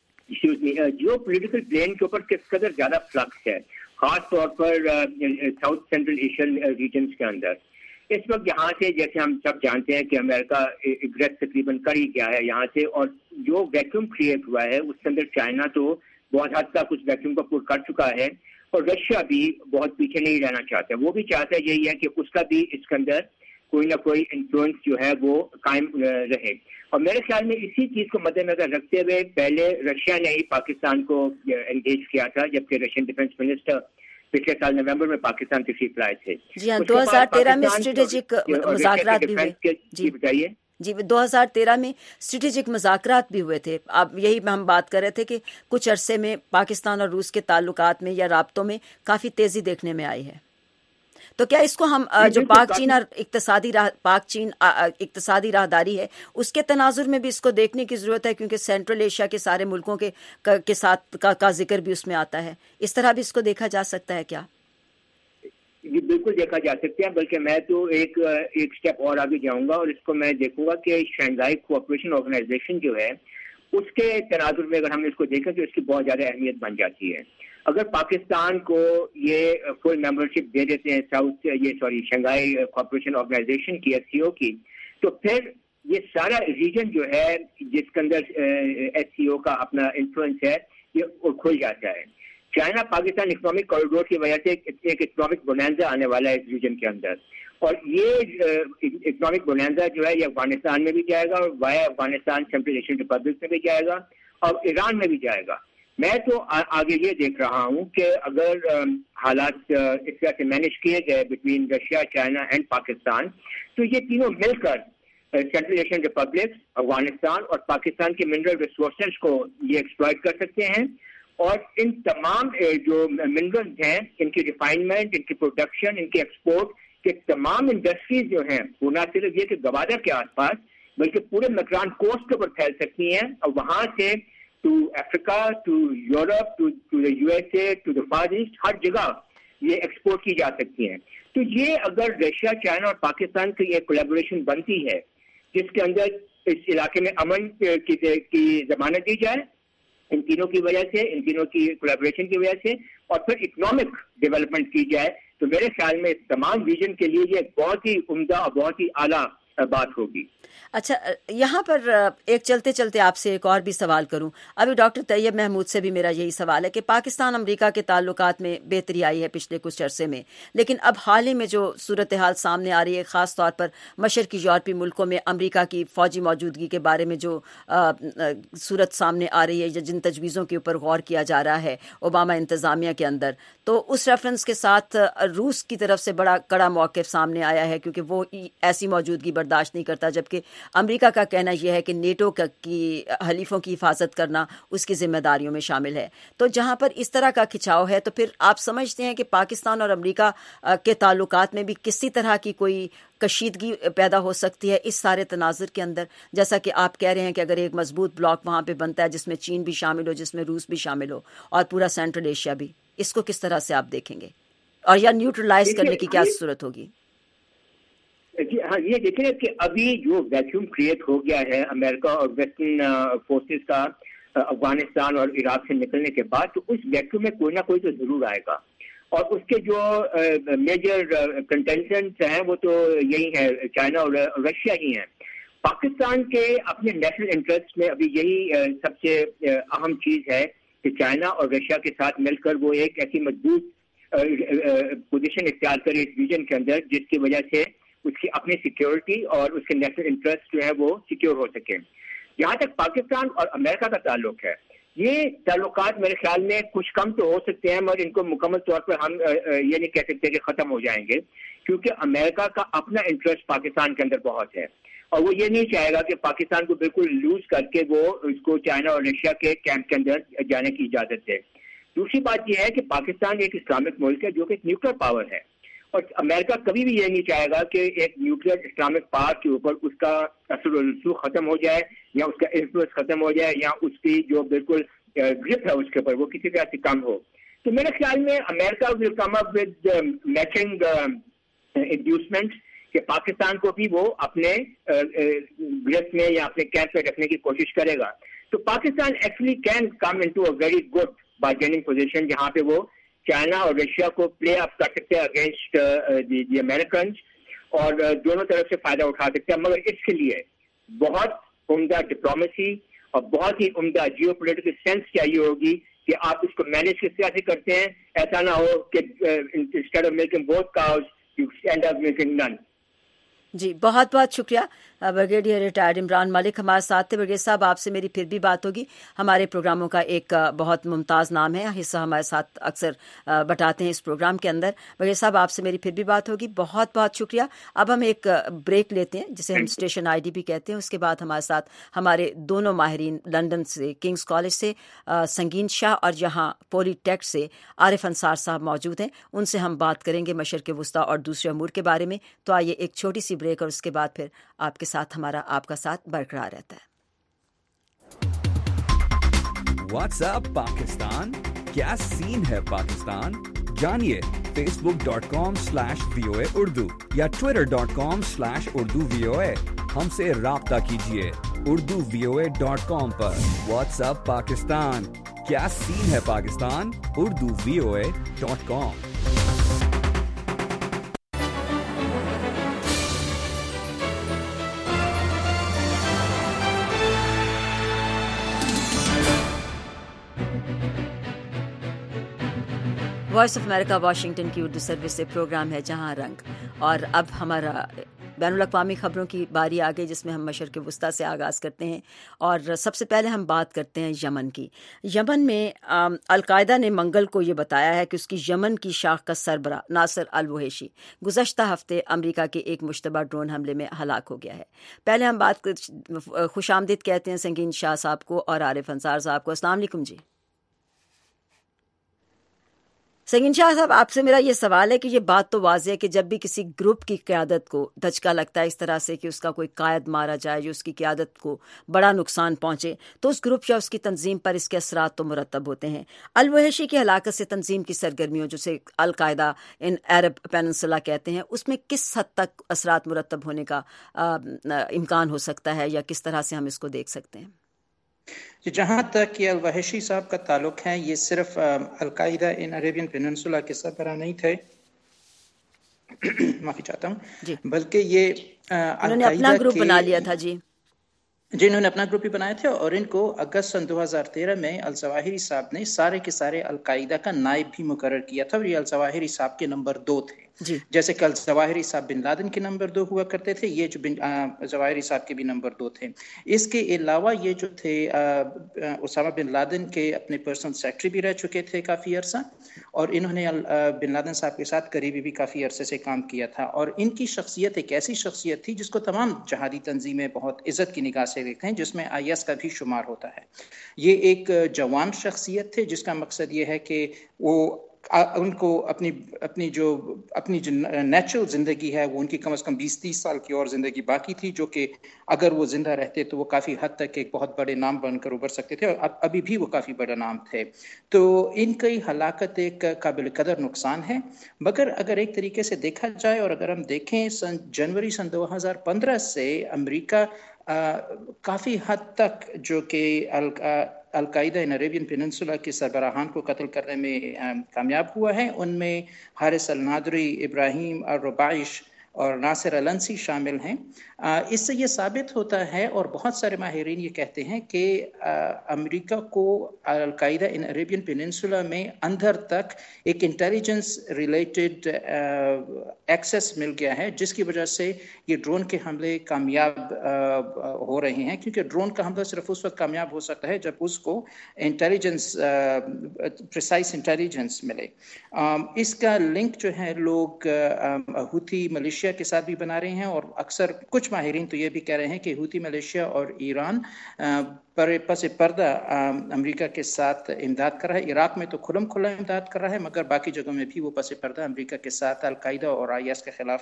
جیو پولیٹیکل پلین کے اوپر کس قدر زیادہ فلکس ہے، خاص طور پر ساؤتھ سینٹرل ایشین ریجنس کے اندر. اس وقت یہاں سے جیسے ہم سب جانتے ہیں کہ امریکہ اگریس تقریباً کر ہی گیا ہے یہاں سے، اور جو ویکیوم کریٹ ہوا ہے اس کے اندر چائنا تو بہت حد تک اس ویکیوم کو پور کر چکا ہے، اور رشیا بھی بہت پیچھے نہیں رہنا چاہتا. وہ بھی چاہتا ہے یہی ہے کہ اس کا بھی اس کے اندر کوئی نہ کوئی انفلوئنس جو ہے وہ قائم رہے. اور میرے خیال میں اسی چیز کو مد نظر رکھتے ہوئے پہلے رشیا نے ہی پاکستان کو انگیج کیا تھا، جبکہ رشین ڈیفینس منسٹر پچھلے سال نومبر میں پاکستان تشریف لائے تھے. جی ہاں، دو ہزار تیرہ میں اسٹریٹجک مذاکرات بھی ہوئے. جی بتائیے. جی دو ہزار تیرہ میں اسٹریٹجک مذاکرات بھی ہوئے تھے. اب یہی ہم بات کر رہے تھے کہ کچھ عرصے میں پاکستان اور روس کے تعلقات میں یا رابطوں میں کافی تیزی دیکھنے میں آئی ہے. تو کیا اس کو ہم جو پاک چین اور اقتصادی راہ پاک چین اقتصادی راہداری ہے اس کے تناظر میں بھی اس کو دیکھنے کی ضرورت ہے، کیونکہ سینٹرل ایشیا کے سارے ملکوں کے کے ساتھ کا, کا ذکر بھی اس میں آتا ہے. اس طرح بھی اس کو دیکھا جا سکتا ہے کیا؟ جی بالکل دیکھا جا سکتا ہے، بلکہ میں تو ایک ایک سٹیپ اور آگے جاؤں گا اور اس کو میں دیکھوں گا کہ شنگھائی کوآپریشن آرگنائزیشن جو ہے اس کے تناظر میں اگر ہم اس کو دیکھیں تو اس کی بہت زیادہ اہمیت بن جاتی ہے. اگر پاکستان کو یہ فل ممبرشپ دے دیتے ہیں ساؤتھ یہ سوری شنگھائی کوآپریشن آرگنائزیشن کی ایس سی او کی، تو پھر یہ سارا ریجن جو ہے جس کے اندر ایس سی او کا اپنا انفلوئنس ہے یہ کھل جاتا ہے. چائنا پاکستان اکنامک کوریڈور کی وجہ سے ایک اکنامک بونانزا آنے والا ہے اس ریجن کے اندر، اور یہ اکنامک بونانزا جو ہے یہ افغانستان میں بھی جائے گا اور via Afghanistan central Asian republic میں بھی جائے گا اور ایران میں بھی جائے گا. میں تو آگے یہ دیکھ رہا ہوں کہ اگر حالات اس طرح سے مینیج کیے گئے between Russia China and Pakistan تو یہ تینوں مل کر سینٹرل ایشین ریپبلک، افغانستان اور پاکستان کے منرل ریسورسز کو یہ ایکسپلائٹ کر سکتے ہیں، اور ان تمام جو منرلز ہیں ان کی ریفائنمنٹ، ان کی پروڈکشن، ان کی ایکسپورٹ کے تمام انڈسٹریز جو ہیں وہ نہ صرف یہ کہ گوادر کے آس پاس بلکہ پورے مکران کوسٹ کے اوپر پھیل سکتی ہیں، اور وہاں سے to Africa, to Europe, to to the U S A, to the far east, ہر جگہ یہ ایکسپورٹ کی جا سکتی ہیں. تو یہ اگر رشیا چائنا اور پاکستان کی ایک کولیبوریشن بنتی ہے جس کے اندر اس علاقے میں امن کی ضمانت دی جائے ان تینوں کی وجہ سے، ان تینوں کی کولیبوریشن کی وجہ سے، اور پھر اکنامک ڈیولپمنٹ کی جائے، تو میرے خیال میں تمام ریجن کے لیے یہ بہت ہی عمدہ اور بہت ہی اعلیٰ بات ہوگی. اچھا، یہاں پر ایک چلتے چلتے آپ سے ایک اور بھی سوال کروں. ابھی ڈاکٹر طیب محمود سے بھی میرا یہی سوال ہے کہ پاکستان امریکہ کے تعلقات میں بہتری آئی ہے پچھلے کچھ عرصے میں، لیکن اب حال ہی میں جو صورتحال سامنے آ رہی ہے خاص طور پر مشرقی یورپی ملکوں میں امریکہ کی فوجی موجودگی کے بارے میں جو صورت سامنے آ رہی ہے، جن تجویزوں کے اوپر غور کیا جا رہا ہے اوباما انتظامیہ کے اندر، تو اس ریفرنس کے ساتھ روس کی طرف سے بڑا کڑا موقف سامنے آیا ہے کیونکہ وہ ایسی موجودگی برداشت نہیں کرتا، جبکہ امریکہ کا کہنا یہ ہے کہ نیٹو کی حلیفوں کی حفاظت کرنا اس کی ذمہ داریوں میں شامل ہے. تو جہاں پر اس طرح کا کھچاؤ ہے تو پھر آپ سمجھتے ہیں کہ پاکستان اور امریکہ کے تعلقات میں بھی کسی طرح کی کوئی کشیدگی پیدا ہو سکتی ہے اس سارے تناظر کے اندر، جیسا کہ آپ کہہ رہے ہیں کہ اگر ایک مضبوط بلاک وہاں پہ بنتا ہے جس میں چین بھی شامل ہو، جس میں روس بھی شامل ہو اور پورا سینٹرل ایشیا بھی، اس کو کس طرح سے آپ دیکھیں گے اور یا نیوٹرلائز کرنے کی کیا صورت ہوگی؟ جی ہاں، یہ دیکھیں کہ ابھی جو ویکیوم کریٹ ہو گیا ہے امریکہ اور ویسٹرن فورسز کا افغانستان اور عراق سے نکلنے کے بعد، تو اس ویکیوم میں کوئی نہ کوئی تو ضرور آئے گا، اور اس کے جو میجر کنٹینشنز ہیں وہ تو یہی ہے چائنا اور رشیا ہی ہیں. پاکستان کے اپنے نیشنل انٹرسٹ میں ابھی یہی سب سے اہم چیز ہے کہ چائنا اور رشیا کے ساتھ مل کر وہ ایک ایسی مضبوط پوزیشن اختیار کرے اس ریجن کے اندر جس کی وجہ سے اس کی اپنی سیکیورٹی اور اس کے نیشنل انٹرسٹ جو ہے وہ سیکیور ہو سکے. جہاں تک پاکستان اور امریکہ کا تعلق ہے, یہ تعلقات میرے خیال میں کچھ کم تو ہو سکتے ہیں مگر ان کو مکمل طور پر ہم یہ نہیں کہہ سکتے کہ ختم ہو جائیں گے, کیونکہ امریکہ کا اپنا انٹرسٹ پاکستان کے اندر بہت ہے اور وہ یہ نہیں چاہے گا کہ پاکستان کو بالکل لوز کر کے وہ اس کو چائنا اور رشیا کے کیمپ کے اندر جانے کی اجازت دے. دوسری بات یہ ہے کہ پاکستان ایک اسلامک ملک ہے جو کہ ایک نیوکلیر پاور ہے, اور امریکہ کبھی بھی یہ نہیں چاہے گا کہ ایک نیوکلیر اسلامک پاور کے اوپر اس کا اثر و رسوخ ختم ہو جائے یا اس کا انفلوئنس ختم ہو جائے یا اس کی جو بالکل گرپ ہے اس کے اوپر وہ کسی طرح سے کم ہو. تو میرے خیال میں امریکہ ول کم اپ ود میچنگ انڈیوسمنٹ کہ پاکستان کو بھی وہ اپنے گرپ میں یا اپنے کیمپ میں رکھنے کی کوشش کرے گا. تو Pakistan actually can come into a very good bargaining position جہاں پہ وہ چائنا اور رشیا کو پلے اپ کر سکتے ہیں اگینسٹ دی امریکنز اور دونوں طرف سے فائدہ اٹھا سکتے ہیں, مگر اس کے لیے بہت عمدہ ڈپلومیسی اور بہت ہی عمدہ جیو پولیٹیکل سینس چاہیے ہوگی کہ آپ اس کو مینیج کس طرح سے کرتے ہیں. ایسا نہ ہو کہ instead of making both cows you end up making none. جی بہت بہت شکریہ. بریگیڈیئر ریٹائرڈ عمران ملک ہمارے ساتھ تھے. بریگیڈیئر صاحب آپ سے میری پھر بھی بات ہوگی. ہمارے پروگراموں کا ایک بہت ممتاز نام ہے, حصہ ہمارے ساتھ اکثر بٹاتے ہیں اس پروگرام کے اندر. بریگیڈیئر صاحب آپ سے میری پھر بھی بات ہوگی. بہت بہت شکریہ. اب ہم ایک بریک لیتے ہیں جسے ہم اسٹیشن آئی ڈی بھی کہتے ہیں. اس کے بعد ہمارے ساتھ ہمارے دونوں ماہرین لندن سے کنگز کالج سے سنگین شاہ اور یہاں پولی ٹیک سے عارف انصار صاحب موجود ہیں. ان سے ہم بات کریں گے مشرق وسطیٰ اور دوسرے امور کے بارے میں. تو آئیے ایک چھوٹی سی بریک اور اس کے بعد پھر آپ کے ساتھ ہمارا آپ کا ساتھ برقرار رہتا ہے. واٹس ایپ پاکستان, کیا سین ہے پاکستان, جانیے Facebook dot com slash V O A Urdu یا Twitter dot com slash Urdu V O A. ہم سے رابطہ کیجیے Urdu V O A dot com پر. واٹس ایپ پاکستان, کیا سین ہے Pakistan, Urdu V O A dot com. Voice of America Washington کی Urdu service سے پروگرام ہے جہاں رنگ. اور اب ہمارا بین الاقوامی خبروں کی باری آ گئی جس میں ہم مشرق وسطیٰ سے آغاز کرتے ہیں. اور سب سے پہلے ہم بات کرتے ہیں یمن کی. یمن میں القاعدہ نے منگل کو یہ بتایا ہے کہ اس کی یمن کی شاخ کا سربراہ ناصر الوحیشی گزشتہ ہفتے امریکہ کے ایک مشتبہ ڈرون حملے میں ہلاک ہو گیا ہے. پہلے ہم بات خوش آمدید کہتے ہیں سنگین شاہ صاحب کو اور عارف انصار صاحب کو. السلام علیکم. جی سنگین شاہ صاحب, آپ سے میرا یہ سوال ہے کہ یہ بات تو واضح ہے کہ جب بھی کسی گروپ کی قیادت کو دھچکا لگتا ہے اس طرح سے کہ اس کا کوئی قائد مارا جائے جو اس کی قیادت کو بڑا نقصان پہنچے, تو اس گروپ یا اس کی تنظیم پر اس کے اثرات تو مرتب ہوتے ہیں. الوحیشی کی ہلاکت سے تنظیم کی سرگرمیوں جسے القاعدہ ان عرب پیننسولا کہتے ہیں اس میں کس حد تک اثرات مرتب ہونے کا امکان ہو سکتا ہے یا کس طرح سے ہم اس کو دیکھ سکتے ہیں؟ جہاں تک یہ الوحیشی صاحب کا تعلق ہے, یہ صرف القاعدہ ان عربین پیننسولا کے سربراہ نہیں تھے, معافی چاہتا ہوں جی, بلکہ یہ انہوں نے اپنا گروپ بنا لیا تھا. جی جی انہوں نے اپنا گروپ بھی بنایا تھا اور ان کو اگست سن دو ہزار تیرہ میں الظواہری صاحب نے سارے کے سارے القاعدہ کا نائب بھی مقرر کیا تھا, اور یہ الظواہری صاحب کے نمبر دو تھے. جی جیسے کہ الظواہری صاحب بن لادن کے نمبر دو ہوا کرتے تھے, یہ جو الظواہری صاحب کے بھی نمبر دو تھے. اس کے علاوہ یہ جو تھے اسامہ بن لادن کے اپنے پرسنل سیکرٹری بھی رہ چکے تھے کافی عرصہ, اور انہوں نے بن لادن صاحب کے ساتھ قریبی بھی کافی عرصے سے کام کیا تھا. اور ان کی شخصیت ایک ایسی شخصیت تھی جس کو تمام جہادی تنظیمیں بہت عزت کی نگاہ سے دیکھتے ہیں, جس میں آئی ایس کا بھی شمار ہوتا ہے. یہ ایک جوان شخصیت تھے جس کا مقصد یہ ہے کہ وہ ان کو اپنی اپنی جو اپنی جو نیچرل زندگی ہے وہ ان کی کم از کم بیس تیس سال کی اور زندگی باقی تھی, جو کہ اگر وہ زندہ رہتے تو وہ کافی حد تک ایک بہت بڑے نام بن کر ابھر سکتے تھے, اور ابھی بھی وہ کافی بڑا نام تھے. تو ان کی ہلاکت ایک قابل قدر نقصان ہے. مگر اگر ایک طریقے سے دیکھا جائے اور اگر ہم دیکھیں سن جنوری سن دو ہزار پندرہ سے امریکہ کافی حد تک جو کہ القاعدہ ان عربین پیننسولا کے سربراہان کو قتل کرنے میں کامیاب ہوا ہے. ان میں حارث النادری, ابراہیم الربائش, اور ناصر الانسی شامل ہیں. اس سے یہ ثابت ہوتا ہے اور بہت سارے ماہرین یہ کہتے ہیں کہ امریکہ کو القاعدہ ان عربین پیننسولا میں اندر تک ایک انٹیلیجنس ریلیٹڈ ایکسیس مل گیا ہے, جس کی وجہ سے یہ ڈرون کے حملے کامیاب ہو رہے ہیں, کیونکہ ڈرون کا حملہ صرف اس وقت کامیاب ہو سکتا ہے جب اس کو انٹیلیجنس پریسائز انٹیلیجنس ملے. اس کا لنک جو ہے لوگ ہوتی ملیشیا کے ساتھ بھی بنا رہے ہیں, اور اکثر کچھ ماہرین تو یہ بھی کہہ رہے ہیں کہ ہوتی ملیشیا اور ایران پر پس پردہ امریکہ کے ساتھ امداد کر رہا ہے. عراق میں تو کھلم کھلا امداد کر رہا ہے, مگر باقی جگہوں میں بھی وہ پس پردہ امریکہ کے ساتھ القاعدہ اور آئی ایس کے خلاف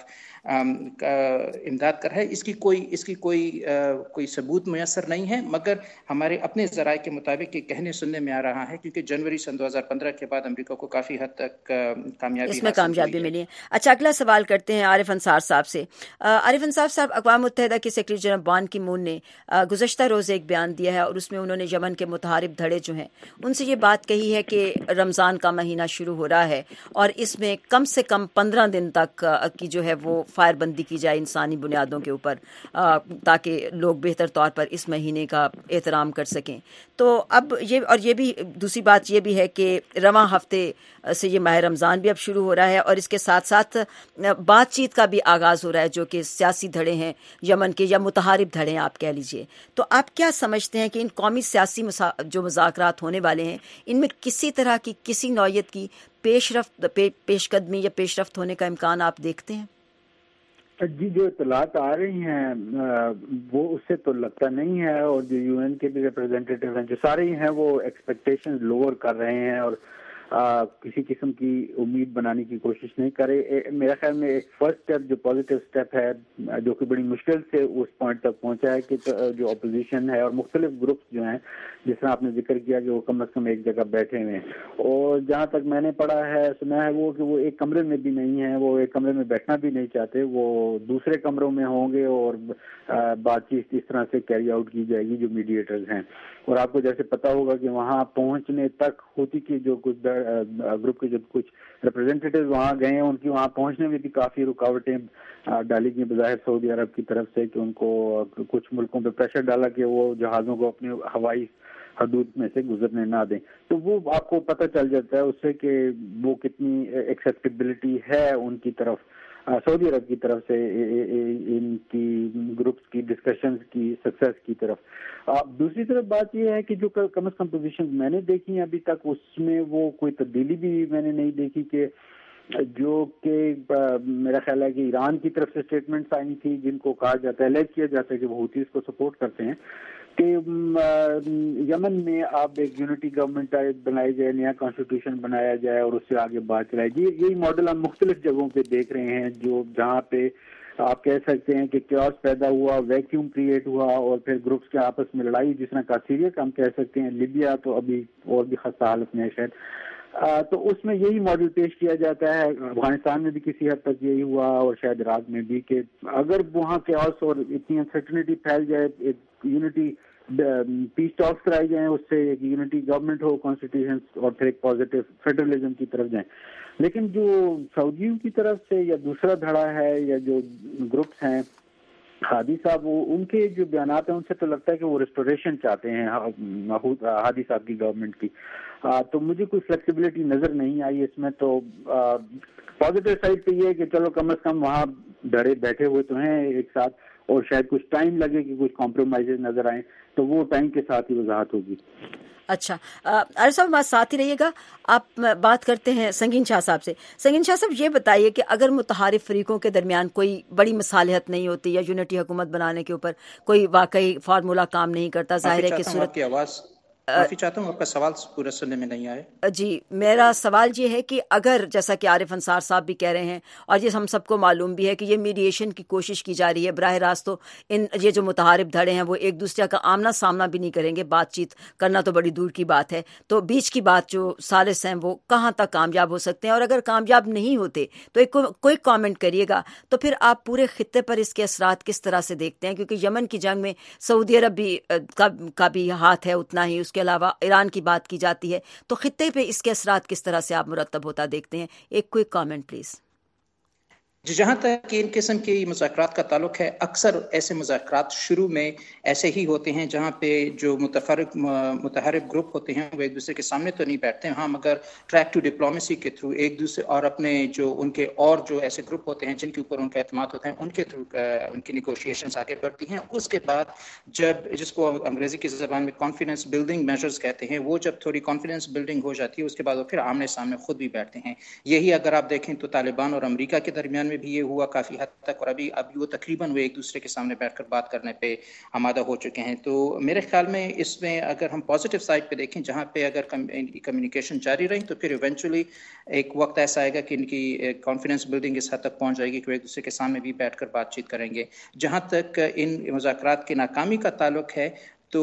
امداد کر رہا ہے. اس کی کوئی اس کی کوئی کوئی ثبوت میسر نہیں ہے, مگر ہمارے اپنے ذرائع کے مطابق یہ کہنے سننے میں آ رہا ہے, کیونکہ جنوری سن دو ہزار پندرہ کے بعد امریکہ کو کافی حد تک کامیابی اس میں کامیابی ملی ہے. اچھا, اگلا سوال کرتے ہیں عارف انصار صاحب سے. عارف انصار صاحب, اقوام متحدہ کے سیکرٹری جنرل بان کی مون نے گزشتہ روز ایک بیان دیا ہے, اور اس میں انہوں نے یمن کے متحارب دھڑے جو ہیں ان سے یہ بات کہی ہے کہ رمضان کا مہینہ شروع ہو رہا ہے اور اس میں کم سے کم پندرہ دن تک کی جو ہے وہ فائر بندی کی جائے انسانی بنیادوں کے اوپر, تاکہ لوگ بہتر طور پر اس مہینے کا احترام کر سکیں. تو اب یہ اور یہ بھی دوسری بات یہ بھی ہے کہ رواں ہفتے سے یہ ماہ رمضان بھی اب شروع ہو رہا ہے, اور اس کے ساتھ ساتھ بات چیت کا بھی آغاز ہو رہا ہے, جو کہ سیاسی دھڑے ہیں یمن کے یا متحارب دھڑے ہیں آپ کہہ لیجئے. تو آپ کیا سمجھتے ہیں کہ ان قومی سیاسی جو مذاکرات ہونے والے ہیں ان میں کسی طرح کی کسی نوعیت کی پیش رفت پیش قدمی یا پیش رفت ہونے کا امکان آپ دیکھتے ہیں؟ جی, جو اطلاعات آ رہی ہیں وہ اس سے تو لگتا نہیں ہے, اور جو یو این کے بھی ریپرزینٹیٹیو ہیں جو سارے ہی ہیں وہ ایکسپیکٹیشن لوور کر رہے ہیں اور آ, کسی قسم کی امید بنانے کی کوشش نہیں کرے. میرا خیال میں ایک فرسٹ اسٹیپ جو پازیٹیو اسٹیپ ہے جو کہ بڑی مشکل سے اس پوائنٹ تک پہنچا ہے کہ جو اپوزیشن ہے اور مختلف گروپس جو ہیں جس طرح آپ نے ذکر کیا کہ وہ کم از کم ایک جگہ بیٹھے ہوئے ہیں, اور جہاں تک میں نے پڑھا ہے سنا ہے وہ کہ وہ ایک کمرے میں بھی نہیں ہیں, وہ ایک کمرے میں بیٹھنا بھی نہیں چاہتے, وہ دوسرے کمروں میں ہوں گے اور بات چیت اس طرح سے کیری آؤٹ کی جائے گی جو میڈیٹرز ہیں. اور آپ کو جیسے پتا ہوگا کہ وہاں پہنچنے تک ہوتی کی جو کچھ گروپ کے جو کچھ ریپرزینٹیٹیو وہاں گئے ہیں ان کی وہاں پہنچنے میں بھی کافی رکاوٹیں ڈالی گئی بظاہر سعودی عرب کی طرف سے, کہ ان کو کچھ ملکوں پہ پریشر ڈالا کہ وہ جہازوں کو اپنے ہوائی حدود میں سے گزرنے نہ دیں. تو وہ آپ کو پتہ چل جاتا ہے اس سے کہ وہ کتنی ایکسیپٹیبلٹی ہے ان کی طرف سعودی عرب کی طرف سے ان کی گروپس کی ڈسکشنز کی سکسیس کی طرف. دوسری طرف بات یہ ہے کہ جو کم از کم پوزیشن میں نے دیکھی ہیں ابھی تک اس میں وہ کوئی تبدیلی بھی میں نے نہیں دیکھی, کہ جو کہ میرا خیال ہے کہ ایران کی طرف سے اسٹیٹمنٹس آئی تھی جن کو کہا جاتا ہے لیج کیا جاتا ہے کہ وہ حوثیز کو سپورٹ کرتے ہیں, کہ یمن میں آپ ایک یونٹی گورنمنٹ بنائی جائے, نیا کانسٹیٹیوشن بنایا جائے اور اس سے آگے بات چلائی جائے. یہی ماڈل ہم مختلف جگہوں پہ دیکھ رہے ہیں, جو جہاں پہ آپ کہہ سکتے ہیں کہ کیوس پیدا ہوا, ویکیوم کریٹ ہوا, اور پھر گروپس کے آپس میں لڑائی, جس طرح کا سیریا کا ہم کہہ سکتے ہیں, لیبیا تو ابھی اور بھی خستہ حالت میں ہے شاید. تو اس میں یہی ماڈل پیش کیا جاتا ہے. افغانستان میں بھی کسی حد تک یہی ہوا, اور شاید عراق میں بھی, کہ اگر وہاں کیوس اور اتنی انسرٹنٹی پھیل جائے, ایک یونٹی پیس ٹاکس کرائی جائیں, اس سے ایک یونٹی گورنمنٹ ہو, کانسٹیٹیوشن, اور پھر ایک پازیٹیو فیڈرلزم کی طرف جائیں. لیکن جو سعودیوں کی طرف سے یا دوسرا دھڑا ہے یا جو گروپس ہیں, ہادی صاحب, وہ ان کے جو بیانات ہیں ان سے تو لگتا ہے کہ وہ ریسٹوریشن چاہتے ہیں ہادی صاحب کی گورنمنٹ کی. تو مجھے کوئی فلیکسیبلٹی نظر نہیں آئی اس میں. تو پازیٹیو سائڈ پہ یہ ہے کہ چلو کم از کم وہاں دھڑے بیٹھے ہوئے تو ہیں ایک ساتھ, اور شاید کچھ ٹائم لگے کہ کچھ کمپرومائز نظر آئیں, تو وہ ٹائم کے ساتھ ہی وضاحت ہوگی. اچھا, عارف صاحب بات ساتھ ہی رہیے گا. آپ بات کرتے ہیں سنگین شاہ صاحب سے. سنگین شاہ صاحب یہ بتائیے کہ اگر متحارب فریقوں کے درمیان کوئی بڑی مصالحت نہیں ہوتی یا یونٹی حکومت بنانے کے اوپر کوئی واقعی فارمولا کام نہیں کرتا, ظاہر ہے کہ صورت کی آواز معافی چاہتا ہوں, آپ کا سوال پورا سننے میں نہیں آئے. جی, میرا سوال یہ ہے کہ اگر جیسا کہ عارف انصار صاحب بھی کہہ رہے ہیں اور یہ ہم سب کو معلوم بھی ہے کہ یہ میڈیشن کی کوشش کی جا رہی ہے, براہ راست تو ان یہ جو متحارب دھڑے ہیں وہ ایک دوسرے کا آمنا سامنا بھی نہیں کریں گے, بات چیت کرنا تو بڑی دور کی بات ہے. تو بیچ کی بات جو ثالث ہیں وہ کہاں تک کامیاب ہو سکتے ہیں, اور اگر کامیاب نہیں ہوتے تو ایک کوئی کامنٹ کریے گا. تو پھر آپ پورے خطے پر اس کے اثرات کس طرح سے دیکھتے ہیں, کیونکہ یمن کی جنگ میں سعودی عرب بھی کا بھی ہاتھ ہے اتنا ہی, اس کے علاوہ ایران کی بات کی جاتی ہے. تو خطے پہ اس کے اثرات کس طرح سے آپ مرتب ہوتا دیکھتے ہیں؟ ایک کوئک کامنٹ پلیز. جی جہاں تک ان قسم کی مذاکرات کا تعلق ہے، اکثر ایسے مذاکرات شروع میں ایسے ہی ہوتے ہیں جہاں پہ جو متفرق متحرک گروپ ہوتے ہیں وہ ایک دوسرے کے سامنے تو نہیں بیٹھتے ہیں، ہاں مگر ٹریک ٹو ڈپلومیسی کے تھرو ایک دوسرے اور اپنے جو ان کے اور جو ایسے گروپ ہوتے ہیں جن کے اوپر ان کا اعتماد ہوتا ہے ان کے تھرو ان کی نیگوشیشنز آگے بڑھتی ہیں. اس کے بعد جب جس کو انگریزی کی زبان میں کانفیڈنس بلڈنگ میجرز کہتے ہیں، وہ جب تھوڑی کانفیڈنس بلڈنگ ہو جاتی ہے اس کے بعد وہ پھر آمنے سامنے خود بھی بیٹھتے ہیں. یہی اگر آپ دیکھیں تو طالبان اور امریکہ کے درمیان میں بھی یہ ہوا کافی حد تک، اور ابھی ابھی وہ تقریباً وہ ایک دوسرے کے سامنے بیٹھ کر بات کرنے پہ آمادہ ہو چکے ہیں. تو میرے خیال میں اس میں اگر ہم پازیٹیو سائڈ پہ دیکھیں جہاں پہ اگر کمیونیکیشن جاری رہی تو پھر ایونچولی ایک وقت ایسا آئے گا کہ ان کی کانفیڈنس بلڈنگ اس حد تک پہنچ جائے گی کہ وہ ایک دوسرے کے سامنے بھی بیٹھ کر بات چیت کریں گے. جہاں تک ان مذاکرات کی ناکامی کا تعلق ہے تو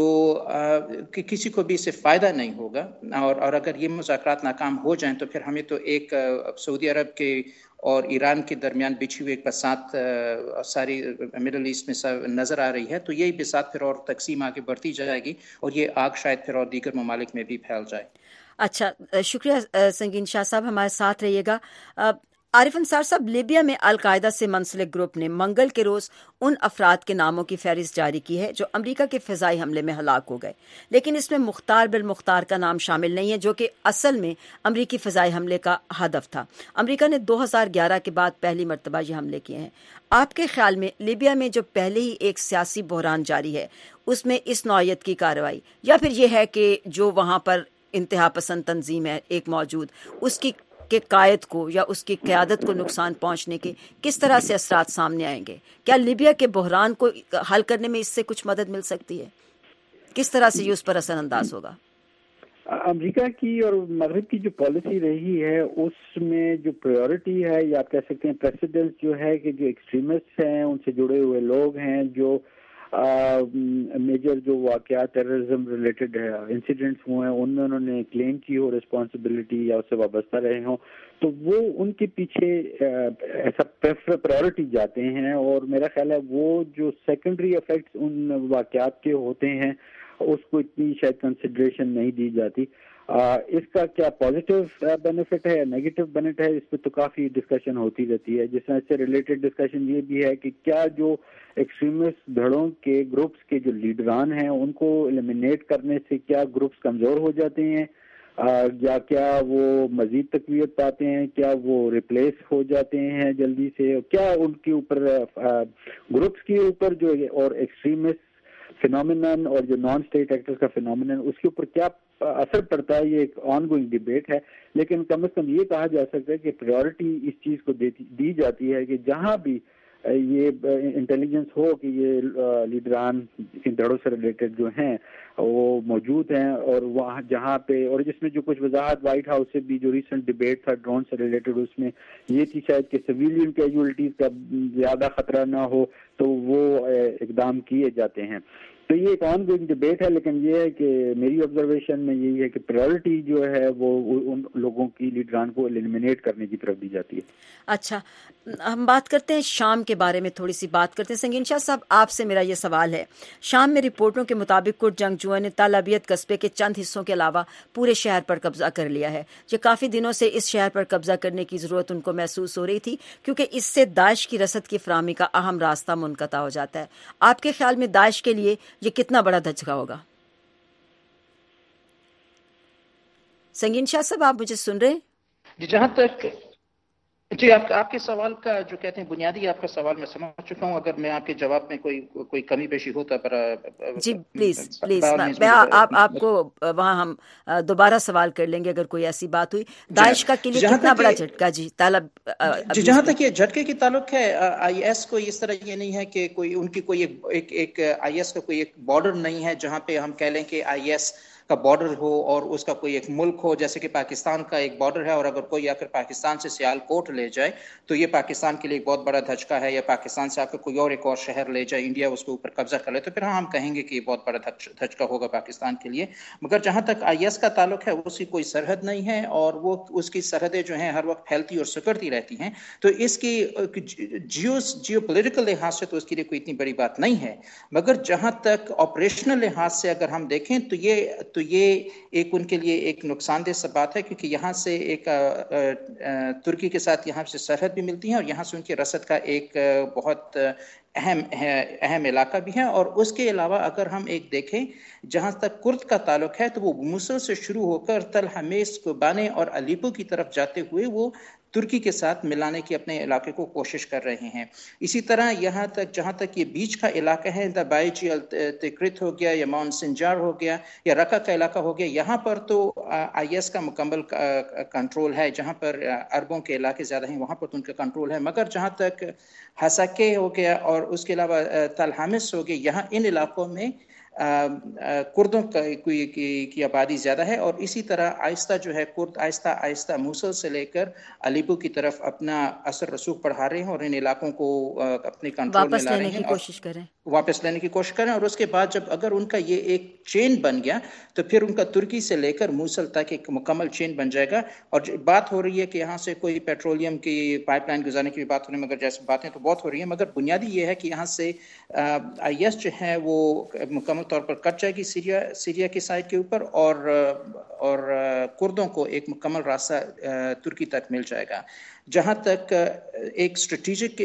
کہ کسی کو بھی اس سے فائدہ نہیں ہوگا، اور اور اگر یہ مذاکرات ناکام ہو جائیں تو پھر ہمیں تو ایک سعودی عرب کے اور ایران کے درمیان بچھی ہوئی ایک بساط ساری مڈل ایسٹ میں نظر آ رہی ہے. تو یہی بساط پھر اور تقسیم آگے بڑھتی جائے گی اور یہ آگ شاید پھر اور دیگر ممالک میں بھی پھیل جائے. اچھا، شکریہ سنگین شاہ صاحب، ہمارے ساتھ رہیے گا. عارف انصار صاحب، لیبیا میں القاعدہ سے منسلک گروپ نے منگل کے روز ان افراد کے ناموں کی فہرست جاری کی ہے جو امریکہ کے فضائی حملے میں ہلاک ہو گئے، لیکن اس میں مختار بالمختار کا نام شامل نہیں ہے جو کہ اصل میں امریکی فضائی حملے کا ہدف تھا. امریکہ نے دو ہزار گیارہ کے بعد پہلی مرتبہ یہ حملے کیے ہیں. آپ کے خیال میں لیبیا میں جو پہلے ہی ایک سیاسی بحران جاری ہے اس میں اس نوعیت کی کارروائی، یا پھر یہ ہے کہ جو وہاں پر انتہا پسند تنظیم ہے ایک موجود، اس کی کے قائد کو یا اس کی قیادت کو نقصان پہنچنے کے کس طرح سے اثرات سامنے آئیں گے؟ کیا لیبیا کے بحران کو حل کرنے میں اس سے کچھ مدد مل سکتی ہے؟ کس طرح سے یہ اس پر اثر انداز ہوگا؟ امریکہ کی اور مغرب کی جو پالیسی رہی ہے اس میں جو پریورٹی ہے یا آپ کہہ سکتے ہیں پریسیڈنس جو ہے کہ جو ایکسٹریمسٹ ہیں ان سے جڑے ہوئے لوگ ہیں، جو میجر جو واقعات ٹیررزم ریلیٹڈ انسیڈنٹس ہوئے ہیں ان میں انہوں نے کلیم کی ہو رسپانسبلٹی یا اس سے وابستہ رہے ہوں، تو وہ ان کے پیچھے ایسا پرائورٹی جاتے ہیں. اور میرا خیال ہے وہ جو سیکنڈری افیکٹس ان واقعات کے ہوتے ہیں اس کو اتنی شاید کنسیڈریشن نہیں دی جاتی. اس کا کیا پازیٹیو بینیفٹ ہے یا نیگیٹو بینیفٹ ہے اس پہ تو کافی ڈسکشن ہوتی رہتی ہے. جس طرح سے ریلیٹڈ ڈسکشن یہ بھی ہے کہ کیا جو ایکسٹریمسٹ دھڑوں کے گروپس کے جو لیڈران ہیں ان کو ایلیمینیٹ کرنے سے کیا گروپس کمزور ہو جاتے ہیں یا کیا وہ مزید تقویت پاتے ہیں، کیا وہ ریپلیس ہو جاتے ہیں جلدی سے، کیا ان کے اوپر گروپس کے اوپر جو اور ایکسٹریمسٹ فینومینن اور جو نان اسٹیٹ ایکٹرز کا فینومینن اس کے اوپر کیا اثر پڑتا ہے، یہ ایک آن گوئنگ ڈیبیٹ ہے. لیکن کم از کم یہ کہا جا سکتا ہے کہ پریورٹی اس چیز کو دی جاتی ہے کہ جہاں بھی یہ انٹیلیجنس ہو کہ یہ لیڈران ان دھڑوں سے ریلیٹڈ جو ہیں وہ موجود ہیں، اور وہاں جہاں پہ اور جس میں جو کچھ وضاحت وائٹ ہاؤس سے بھی جو ریسنٹ ڈیبیٹ تھا ڈرون سے ریلیٹڈ اس میں یہ تھی شاید کہ سویلین کیجولٹیز کا زیادہ خطرہ نہ ہو تو وہ اقدام کیے جاتے ہیں. تو یہ ایک آن گوئنگ ڈیبیٹ ہے، لیکن یہ ہے کہ میری آبزرویشن میں یہی ہے کہ پریورٹی جو ہے وہ ان لوگوں کی لیڈران کو ایلیمینیٹ کرنے کی طرف دی جاتی ہے. اچھا، ہم بات کرتے ہیں شام کے بارے میں، تھوڑی سی بات کرتے ہیں. سنگین شاہ صاحب، آپ سے میرا یہ سوال ہے، شام میں رپورٹوں کے مطابق کچھ جنگجوؤں نے تل ابیض قصبے کے چند حصوں کے علاوہ پورے شہر پر قبضہ کر لیا ہے. یہ کافی دنوں سے اس شہر پر قبضہ کرنے کی ضرورت ان کو محسوس ہو رہی تھی کیونکہ اس سے داعش کی رسد کی فراہمی کا اہم راستہ منقطع ہو جاتا ہے. آپ کے خیال میں داعش کے لیے یہ کتنا بڑا دھچکا ہوگا؟ سنگین شاہ صاحب، آپ مجھے سن رہے ہیں؟ جی، جہاں تک جی آپ آپ کے سوال کا جو کہتے ہیں بنیادی آپ کا سوال میں سمجھ چکا ہوں. اگر میں آپ کے جواب میں کوئی کوئی کمی بیشی ہوتا پر جی پلیز پلیز میں آپ آپ کو وہاں ہم دوبارہ سوال کر لیں گے اگر کوئی ایسی بات ہوئی. داعش کا کے لیے کتنا بڑا جھٹکا؟ جی طالب جی جہاں تک یہ جھٹکے کی تعلق ہے، آئی ایس کو اس طرح یہ نہیں ہے کہ کوئی ان کی کوئی ایک ایک آئی ایس کا کوئی ایک بارڈر نہیں ہے جہاں پہ ہم کہہ لیں کہ آئی ایس کا بارڈر ہو اور اس کا کوئی ایک ملک ہو، جیسے کہ پاکستان کا ایک بارڈر ہے اور اگر کوئی آ کر پاکستان سے سیال کوٹ لے جائے تو یہ پاکستان کے لیے ایک بہت بڑا دھچکا ہے، یا پاکستان سے آ کر کوئی اور ایک اور شہر لے جائے، انڈیا اس کے اوپر قبضہ کر لے تو پھر ہاں ہم کہیں گے کہ یہ بہت بڑا دھچکا ہوگا پاکستان کے لیے. مگر جہاں تک آئی ایس کا تعلق ہے اس کی کوئی سرحد نہیں ہے اور وہ اس کی سرحدیں جو ہیں ہر وقت پھیلتی اور سکڑتی رہتی ہیں. تو اس کی جیو جیو پولیٹیکل لحاظ سے تو اس کے لیے کوئی اتنی بڑی بات نہیں ہے. مگر جہاں تک آپریشنل لحاظ سے اگر ہم دیکھیں تو یہ تو یہ ایک ان کے لیے ایک نقصان دہ سا بات ہے، کیونکہ یہاں سے ایک ترکی کے ساتھ یہاں سے سرحد بھی ملتی ہیں اور یہاں سے ان کی رسد کا ایک بہت اہم اہم علاقہ بھی ہے. اور اس کے علاوہ اگر ہم ایک دیکھیں جہاں تک کرد کا تعلق ہے تو وہ موصل سے شروع ہو کر تل حمیس، کوبانے اور الیپو کی طرف جاتے ہوئے وہ ترکی کے ساتھ ملانے کی اپنے علاقے کو کوشش کر رہے ہیں. اسی طرح یہاں تک جہاں تک یہ بیچ کا علاقہ ہے، دا بائیچی تکرت ہو گیا یا ماؤنٹ سنجار ہو گیا یا رقہ کا علاقہ ہو گیا، یہاں پر تو آئی ایس کا مکمل کنٹرول ہے. جہاں پر عربوں کے علاقے زیادہ ہیں وہاں پر تو ان کا کنٹرول ہے، مگر جہاں تک ہسکے ہو گیا اور اس کے علاوہ تل حمص ہو گیا، یہاں ان علاقوں میں کردوں کی, کی, کی آبادی زیادہ ہے. اور اسی طرح آہستہ جو ہے کرد آہستہ آہستہ موصل سے لے کر الیپو کی طرف اپنا اثر رسوخ بڑھا رہے ہیں اور ان علاقوں کو اپنے کنٹرول میں لا رہے ہیں، کوشش کریں واپس لینے کی کوشش کریں. اور اس کے بعد جب اگر ان کا یہ ایک چین بن گیا تو پھر ان کا ترکی سے لے کر موصل تک ایک مکمل چین بن جائے گا. اور بات ہو رہی ہے کہ یہاں سے کوئی پیٹرولیم کی پائپ لائن گزارنے کی بھی بات ہو رہی ہے، مگر جیسے باتیں تو بہت ہو رہی ہیں، مگر بنیادی یہ ہے کہ یہاں سے آئی ایس جو ہے وہ مکمل طور پر کٹ جائے گی سیریا سیریا کی سائڈ کے اوپر، اور اور کردوں کو ایک مکمل راستہ ترکی تک مل جائے گا. جہاں تک ایک اسٹریٹجک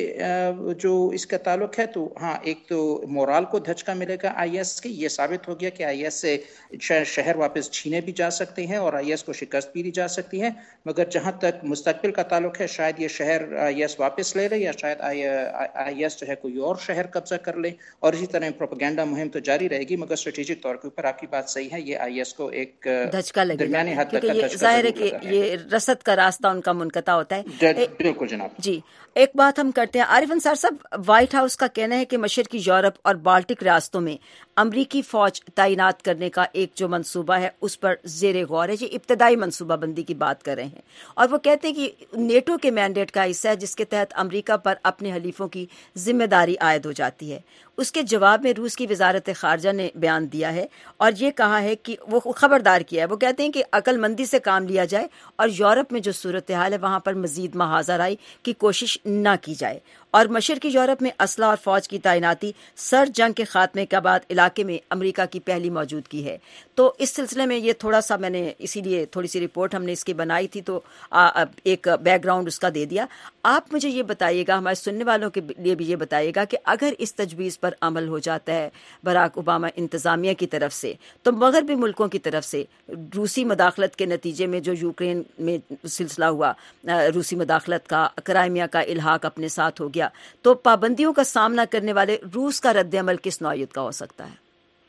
جو اس کا تعلق ہے تو ہاں، ایک تو مورال کو دھچکا ملے گا آئی ایس کے. یہ ثابت ہو گیا کہ آئی ایس سے شہر واپس چھینے بھی جا سکتے ہیں اور آئی ایس کو شکست بھی دی جا سکتی ہے. مگر جہاں تک مستقبل کا تعلق ہے، شاید یہ شہر آئی ایس واپس لے لے یا شاید آئی ایس جو ہے کوئی اور شہر قبضہ کر لے، اور اسی طرح پروپیگنڈا مہم تو جاری رہے گی. مگر اسٹریٹجک طور کے اوپر آپ کی بات صحیح ہے، یہ آئی ایس کو ایک دھچکا لگے درمیانی حد تک کیونکہ ظاہر ہے کہ یہ رسد کا راستہ ان کا منقطع ہوتا ہے. بالکل جناب. جی ایک بات ہم کرتے ہیں عارف انصار صاحب، وائٹ ہاؤس کا کہنا ہے کہ مشرقی یورپ اور بالٹک ریاستوں میں امریکی فوج تعینات کرنے کا ایک جو منصوبہ ہے اس پر زیر غور ہے. یہ ابتدائی منصوبہ بندی کی بات کر رہے ہیں اور وہ کہتے ہیں کہ نیٹو کے مینڈیٹ کا حصہ ہے جس کے تحت امریکہ پر اپنے حلیفوں کی ذمہ داری عائد ہو جاتی ہے. اس کے جواب میں روس کی وزارت خارجہ نے بیان دیا ہے اور یہ کہا ہے کہ وہ خبردار کیا ہے. وہ کہتے ہیں کہ عقل مندی سے کام لیا جائے اور یورپ میں جو صورتحال ہے وہاں پر مزید محاذ آرائی کی کوشش نہ کی جائے. اور مشرقی یورپ میں اسلحہ اور فوج کی تعیناتی سرد جنگ کے خاتمے کے بعد علاقے میں امریکہ کی پہلی موجودگی ہے. تو اس سلسلے میں یہ تھوڑا سا میں نے اسی لیے تھوڑی سی رپورٹ ہم نے اس کی بنائی تھی تو ایک بیک گراؤنڈ اس کا دے دیا. آپ مجھے یہ بتائیے گا، ہمارے سننے والوں کے لیے بھی یہ بتائیے گا کہ اگر اس تجویز پر عمل ہو جاتا ہے براک اوباما انتظامیہ کی طرف سے تو مغربی ملکوں کی طرف سے روسی مداخلت کے نتیجے میں جو یوکرین میں سلسلہ ہوا، روسی مداخلت کا، کرائمیا کا الحاق اپنے ساتھ ہو گیا، تو پابندیوں کا سامنا کرنے والے روس کا رد عمل کس نوعیت کا ہو سکتا ہے؟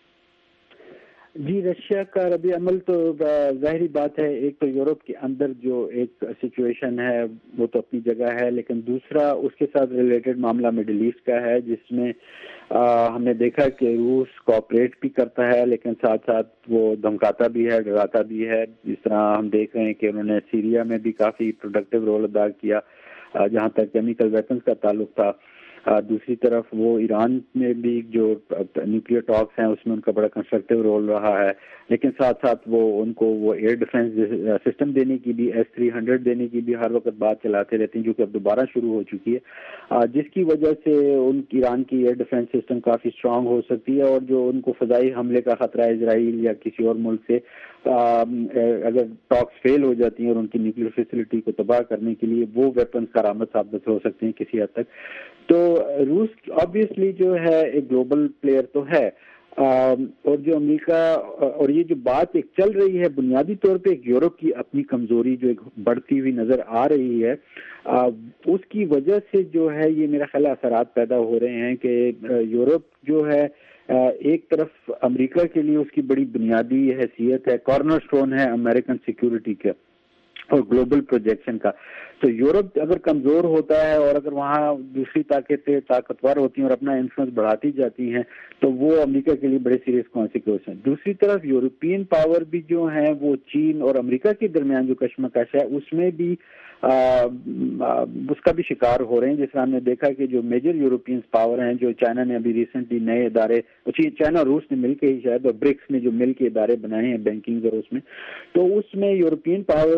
جی رشیا کا رد عمل تو ظاہری بات ہے، ایک تو یورپ کے اندر جو ایک سچویشن ہے وہ تو اپنی جگہ ہے، لیکن دوسرا اس کے ساتھ ریلیٹڈ معاملہ مڈل ایسٹ کا ہے جس میں ہم نے دیکھا کہ روس کوآپریٹ بھی کرتا ہے لیکن ساتھ ساتھ وہ دھمکاتا بھی ہے، ڈراتا بھی ہے. جس طرح ہم دیکھ رہے ہیں کہ انہوں نے سیریا میں بھی کافی پروڈکٹیو رول ادا کیا جہاں تک کیمیکل ویپنز کا تعلق تھا. دوسری طرف وہ ایران میں بھی جو نیوکلیئر ٹاکس ہیں اس میں ان کا بڑا کنسٹرکٹیو رول رہا ہے، لیکن ساتھ ساتھ وہ ان کو وہ ایئر ڈیفنس سسٹم دینے کی بھی، ایس تھری ہنڈریڈ دینے کی بھی ہر وقت بات چلاتے رہتے ہیں جو کہ اب دوبارہ شروع ہو چکی ہے، جس کی وجہ سے ان ایران کی ایئر ڈیفنس سسٹم کافی اسٹرانگ ہو سکتی ہے. اور جو ان کو فضائی حملے کا خطرہ ہے اسرائیل یا کسی اور ملک سے، اگر ٹاکس فیل ہو جاتی ہیں اور ان کی نیوکلیئر فیسلٹی کو تباہ کرنے کے لیے وہ ویپنز کارآمد ثابت ہو سکتے ہیں کسی حد تک. تو روس آبویسلی جو ہے ایک گلوبل پلیئر تو ہے، اور جو امریکہ اور یہ جو بات ایک چل رہی ہے بنیادی طور پہ ایک یورپ کی اپنی کمزوری جو ایک بڑھتی ہوئی نظر آ رہی ہے، اس کی وجہ سے جو ہے یہ میرا خیال اثرات پیدا ہو رہے ہیں کہ یورپ جو ہے ایک طرف امریکہ کے لیے اس کی بڑی بنیادی حیثیت ہے، کارنر سٹون ہے امریکن سیکیورٹی کا اور گلوبل پروجیکشن کا. تو یورپ اگر کمزور ہوتا ہے اور اگر وہاں دوسری طاقتیں طاقتور ہوتی ہیں اور اپنا انفلوئنس بڑھاتی جاتی ہیں تو وہ امریکہ کے لیے بڑے سیریس کانسیکوینس ہیں. دوسری طرف یورپین پاور بھی جو ہیں وہ چین اور امریکہ کے درمیان جو کشمکش ہے اس میں بھی آ, اس کا بھی شکار ہو رہے ہیں. جس طرح ہم نے دیکھا کہ جو میجر یورپین پاور ہیں، جو چائنا نے ابھی ریسنٹلی نئے ادارے، چائنا اور روس نے مل کے ہی شاید، اور برکس نے جو مل کے ادارے بنائے ہیں بینکنگ اور اس میں، تو اس میں یورپین پاور نے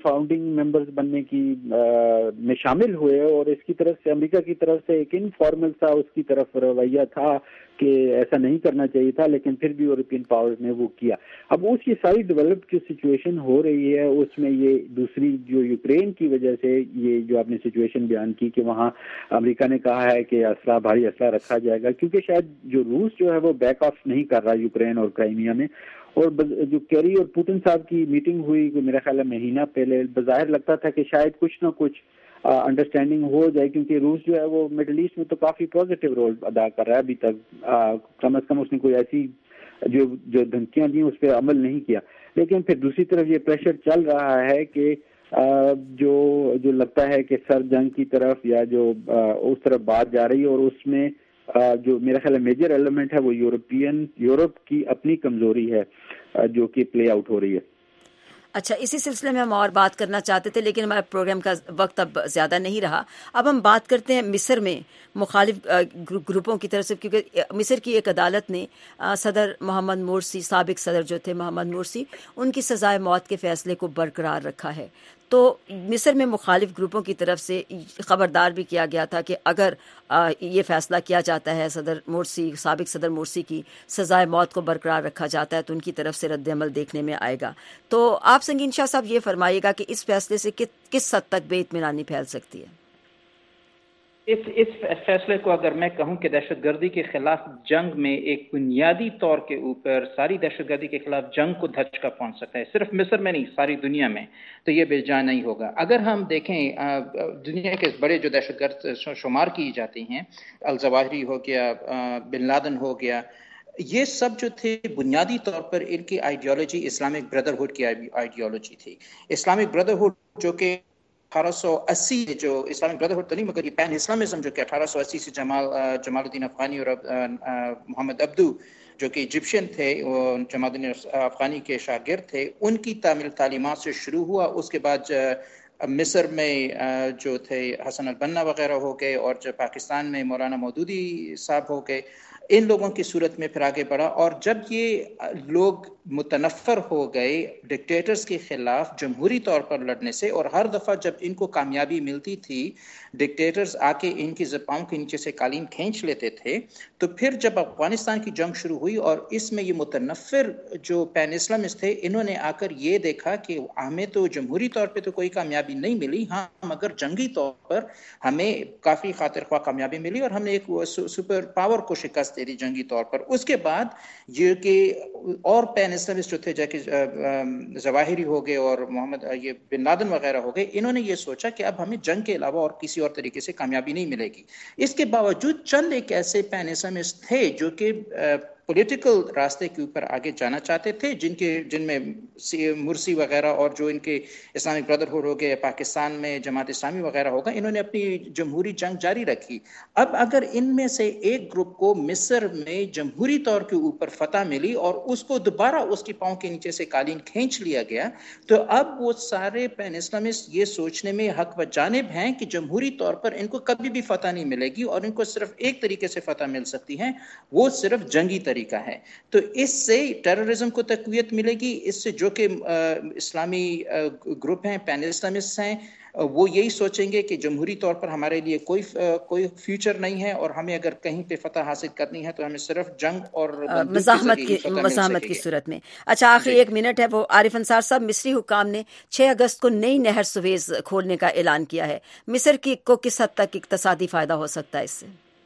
فاؤنڈنگ ممبرز بننے کی میں شامل ہوئے اور اس کی طرف سے امریکہ کی طرف سے ایک انفارمل سا اس کی طرف رویہ تھا کہ ایسا نہیں کرنا چاہیے تھا، لیکن پھر بھی یورپین پاورز نے وہ کیا. اب اس کی ساری ڈیولپڈ جو سچویشن ہو رہی ہے اس میں یہ دوسری جو یوکرین کی وجہ سے یہ جو آپ نے سچویشن بیان کی کہ وہاں امریکہ نے کہا ہے کہ اسلحہ بھاری اسلحہ رکھا جائے گا، کیونکہ شاید جو روس جو ہے وہ بیک آف نہیں کر رہا یوکرین اور کرائمیا میں. اور جو کیری اور پوٹن صاحب کی میٹنگ ہوئی میرا خیال ہے مہینہ پہلے، بظاہر لگتا تھا کہ شاید کچھ نہ کچھ انڈرسٹینڈنگ ہو جائے، کیونکہ روس جو ہے وہ مڈل ایسٹ میں تو کافی پازیٹیو رول ادا کر رہا ہے ابھی تک، کم از کم اس نے کوئی ایسی جو جو دھمکیاں دیں اس پہ عمل نہیں کیا. لیکن پھر دوسری طرف یہ پریشر چل رہا ہے کہ جو جو لگتا ہے کہ سر جنگ کی طرف یا جو اس طرف بات جا رہی ہے، اور اس میں جو میرا خیال ہے میجر ایلیمنٹ ہے وہ یورپین یورپ کی اپنی کمزوری ہے جو کہ پلے آؤٹ ہو رہی ہے. اچھا، اسی سلسلے میں ہم اور بات کرنا چاہتے تھے لیکن ہمارے پروگرام کا وقت اب زیادہ نہیں رہا. اب ہم بات کرتے ہیں مصر میں مخالف گروپوں کی طرف سے، کیونکہ مصر کی ایک عدالت نے صدر محمد مرسی، سابق صدر جو تھے محمد مرسی، ان کی سزائے موت کے فیصلے کو برقرار رکھا ہے. تو مصر میں مخالف گروپوں کی طرف سے خبردار بھی کیا گیا تھا کہ اگر یہ فیصلہ کیا جاتا ہے صدر مرسی سابق صدر مرسی کی سزائے موت کو برقرار رکھا جاتا ہے تو ان کی طرف سے رد عمل دیکھنے میں آئے گا. تو آپ سنگین شاہ صاحب یہ فرمائیے گا کہ اس فیصلے سے کس حد تک بے اطمینانی پھیل سکتی ہے؟ اس اس فیصلے کو اگر میں کہوں کہ دہشت گردی کے خلاف جنگ میں ایک بنیادی طور کے اوپر ساری دہشت گردی کے خلاف جنگ کو دھچکا پہنچ سکتا ہے، صرف مصر میں نہیں ساری دنیا میں، تو یہ بے جان نہیں ہوگا. اگر ہم دیکھیں دنیا کے بڑے جو دہشت گرد شمار کی جاتی ہیں، الظواہری ہو گیا، بن لادن ہو گیا، یہ سب جو تھے بنیادی طور پر ان کی آئیڈیالوجی اسلامک بردرہڈ کی آئیڈیالوجی تھی. اسلامک بردرہڈ جو کہ اٹھارہ سو اسی جو اسلامک بردرہڈ تو نہیں مگر یہ پین اسلامزم جو کہ اٹھارہ سو اسی سے جمال جمال الدین افغانی اور محمد عبدو جو کہ ایجپشین تھے، جمال الدین افغانی کے شاگرد تھے، ان کی تعمیل تعلیمات سے شروع ہوا. اس کے بعد مصر میں جو تھے حسن البنا وغیرہ ہو گئے، اور جو پاکستان میں مولانا مودودی صاحب ہو گئے، ان لوگوں کی صورت میں پھر آگے بڑھا. اور جب یہ لوگ متنفر ہو گئے ڈکٹیٹرز کے خلاف جمہوری طور پر لڑنے سے، اور ہر دفعہ جب ان کو کامیابی ملتی تھی ڈکٹیٹرز آ کے ان کی زپاؤں کے نیچے سے قالین کھینچ لیتے تھے، تو پھر جب افغانستان کی جنگ شروع ہوئی اور اس میں یہ متنفر جو پین اسلامسٹ تھے انہوں نے آ کر یہ دیکھا کہ ہمیں تو جمہوری طور پہ تو کوئی کامیابی نہیں ملی، ہاں مگر جنگی طور پر ہمیں کافی خاطر خواہ کامیابی ملی اور ہم نے ایک سپر پاور کو شکست دے دی جنگی طور پر. اس کے بعد یہ کہ اور پین اسلامسٹ جو تھے جیسے ظواہری ہو گئے اور محمد یہ بن لادن وغیرہ ہو گئے، انہوں نے یہ سوچا کہ اب ہمیں جنگ کے علاوہ اور کسی اور طریقے سے کامیابی نہیں ملے گی. اس کے باوجود چند ایک ایسے پین اسلامسٹ تھے جو کہ پولیٹیکل راستے کے اوپر آگے جانا چاہتے تھے، جن کے جن میں مرسی وغیرہ اور جو ان کے اسلامک بردرہڈ ہو گئے، پاکستان میں جماعت اسلامی وغیرہ ہوگا، انہوں نے اپنی جمہوری جنگ جاری رکھی. اب اگر ان میں سے ایک گروپ کو مصر میں جمہوری طور کے اوپر فتح ملی اور اس کو دوبارہ اس کی پاؤں کے نیچے سے قالین کھینچ لیا گیا، تو اب وہ سارے پین اسلامسٹ یہ سوچنے میں حق و جانب ہیں کہ جمہوری طور پر ان کو کبھی بھی فتح نہیں ملے گی اور ان کو صرف ایک طریقے سے فتح مل سکتی ہے، وہ صرف جنگی طریقہ ہے. تو اس سے ٹیررزم کو تقویت ملے گی. اس سے جو کہ اسلامی گروپ ہیں پین اسلامسٹ ہیں وہ یہی سوچیں گے کہ جمہوری طور پر ہمارے لیے کوئی کوئی فیوچر نہیں ہے اور ہمیں اگر کہیں پہ فتح حاصل کرنی ہے تو ہمیں صرف جنگ اور مزاحمت کی مزاحمت کی صورت میں. اچھا آخری ایک منٹ ہے، وہ عارف انصار صاحب، مصری حکام نے چھ اگست کو نئی نہر سویز کھولنے کا اعلان کیا ہے. مصر کی کو کس حد تک اقتصادی فائدہ ہو سکتا ہے اس سے؟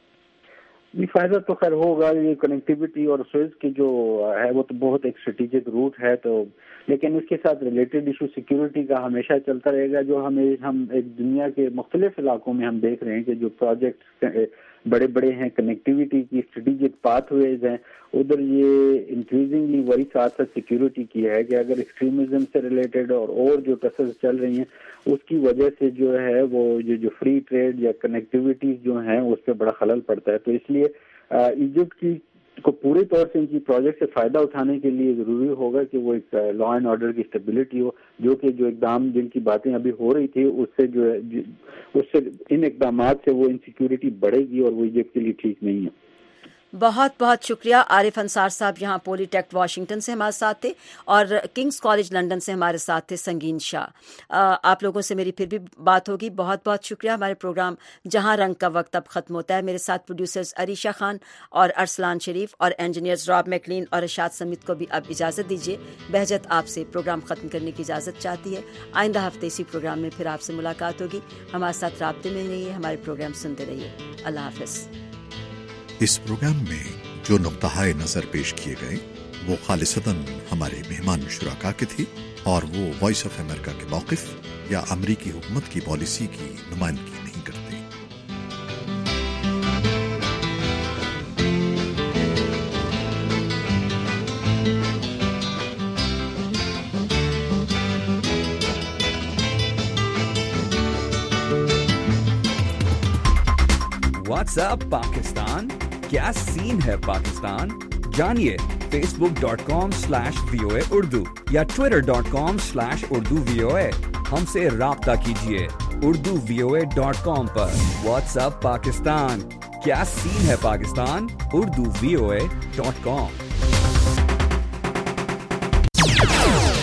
یہ فائدہ تو خیر ہوگا. یہ کنیکٹیوٹی اور سویز کی جو ہے وہ تو بہت ایک اسٹریٹجک روٹ ہے، تو لیکن اس کے ساتھ ریلیٹڈ ایشو سیکیورٹی کا ہمیشہ چلتا رہے گا. جو ہمیں ہم ایک دنیا کے مختلف علاقوں میں ہم دیکھ رہے ہیں کہ جو پروجیکٹ بڑے بڑے ہیں، کنیکٹیوٹی کی اسٹریٹجک پاتھ ویز ہیں، ادھر یہ انکریزنگلی وہی ساتھ ساتھ سیکیورٹی کی ہے کہ اگر ایکسٹریمزم سے ریلیٹڈ اور اور جو کیسز چل رہی ہیں اس کی وجہ سے جو ہے وہ جو جو فری ٹریڈ یا کنیکٹیوٹیز جو ہیں اس پہ بڑا خلل پڑتا ہے. تو اس لیے ایجپٹ کی کو پورے طور سے ان کی پروجیکٹ سے فائدہ اٹھانے کے لیے ضروری ہوگا کہ وہ ایک لا اینڈ آرڈر کی اسٹیبلٹی ہو، جو کہ جو اقدام جن کی باتیں ابھی ہو رہی تھی اس سے جو ہے اس سے ان اقدامات سے وہ انسیکیورٹی بڑھے گی اور وہ ایجپٹ کے لیے ٹھیک نہیں ہے. بہت بہت شکریہ عارف انصار صاحب، یہاں پولی ٹیک واشنگٹن سے ہمارے ساتھ تھے، اور کنگز کالج لندن سے ہمارے ساتھ تھے سنگین شاہ۔ آپ لوگوں سے میری پھر بھی بات ہوگی، بہت بہت شکریہ۔ ہمارے پروگرام جہاں رنگ کا وقت اب ختم ہوتا ہے۔ میرے ساتھ پروڈیوسرز عریشہ خان اور ارسلان شریف اور انجینئرز راب میکلین اور ارشاد سمیت کو بھی اب اجازت دیجیے۔ بہجت آپ سے پروگرام ختم کرنے کی اجازت چاہتی ہے۔ آئندہ ہفتے اسی پروگرام میں پھر آپ سے ملاقات ہوگی۔ ہمارے ساتھ رابطے میں رہیے، ہمارے پروگرام سنتے رہیے۔ اللہ حافظ۔ اس پروگرام میں جو نقطۂ نظر پیش کیے گئے وہ خالصتاً ہمارے مہمان شرکا کے تھے، اور وہ وائس آف امریکہ کے موقف یا امریکی حکومت کی پالیسی کی نمائندگی نہیں کرتے۔ واٹس ایپ پاکستان، کیا سین ہے پاکستان؟ جانیے Facebook dot com slash V O A Urdu یا Twitter dot com slash Urdu V O A. ہم سے رابطہ کیجیے Urdu V O A dot com پر۔ واٹس ایپ پاکستان، کیا سین ہے Pakistan? Urdu V O A dot com.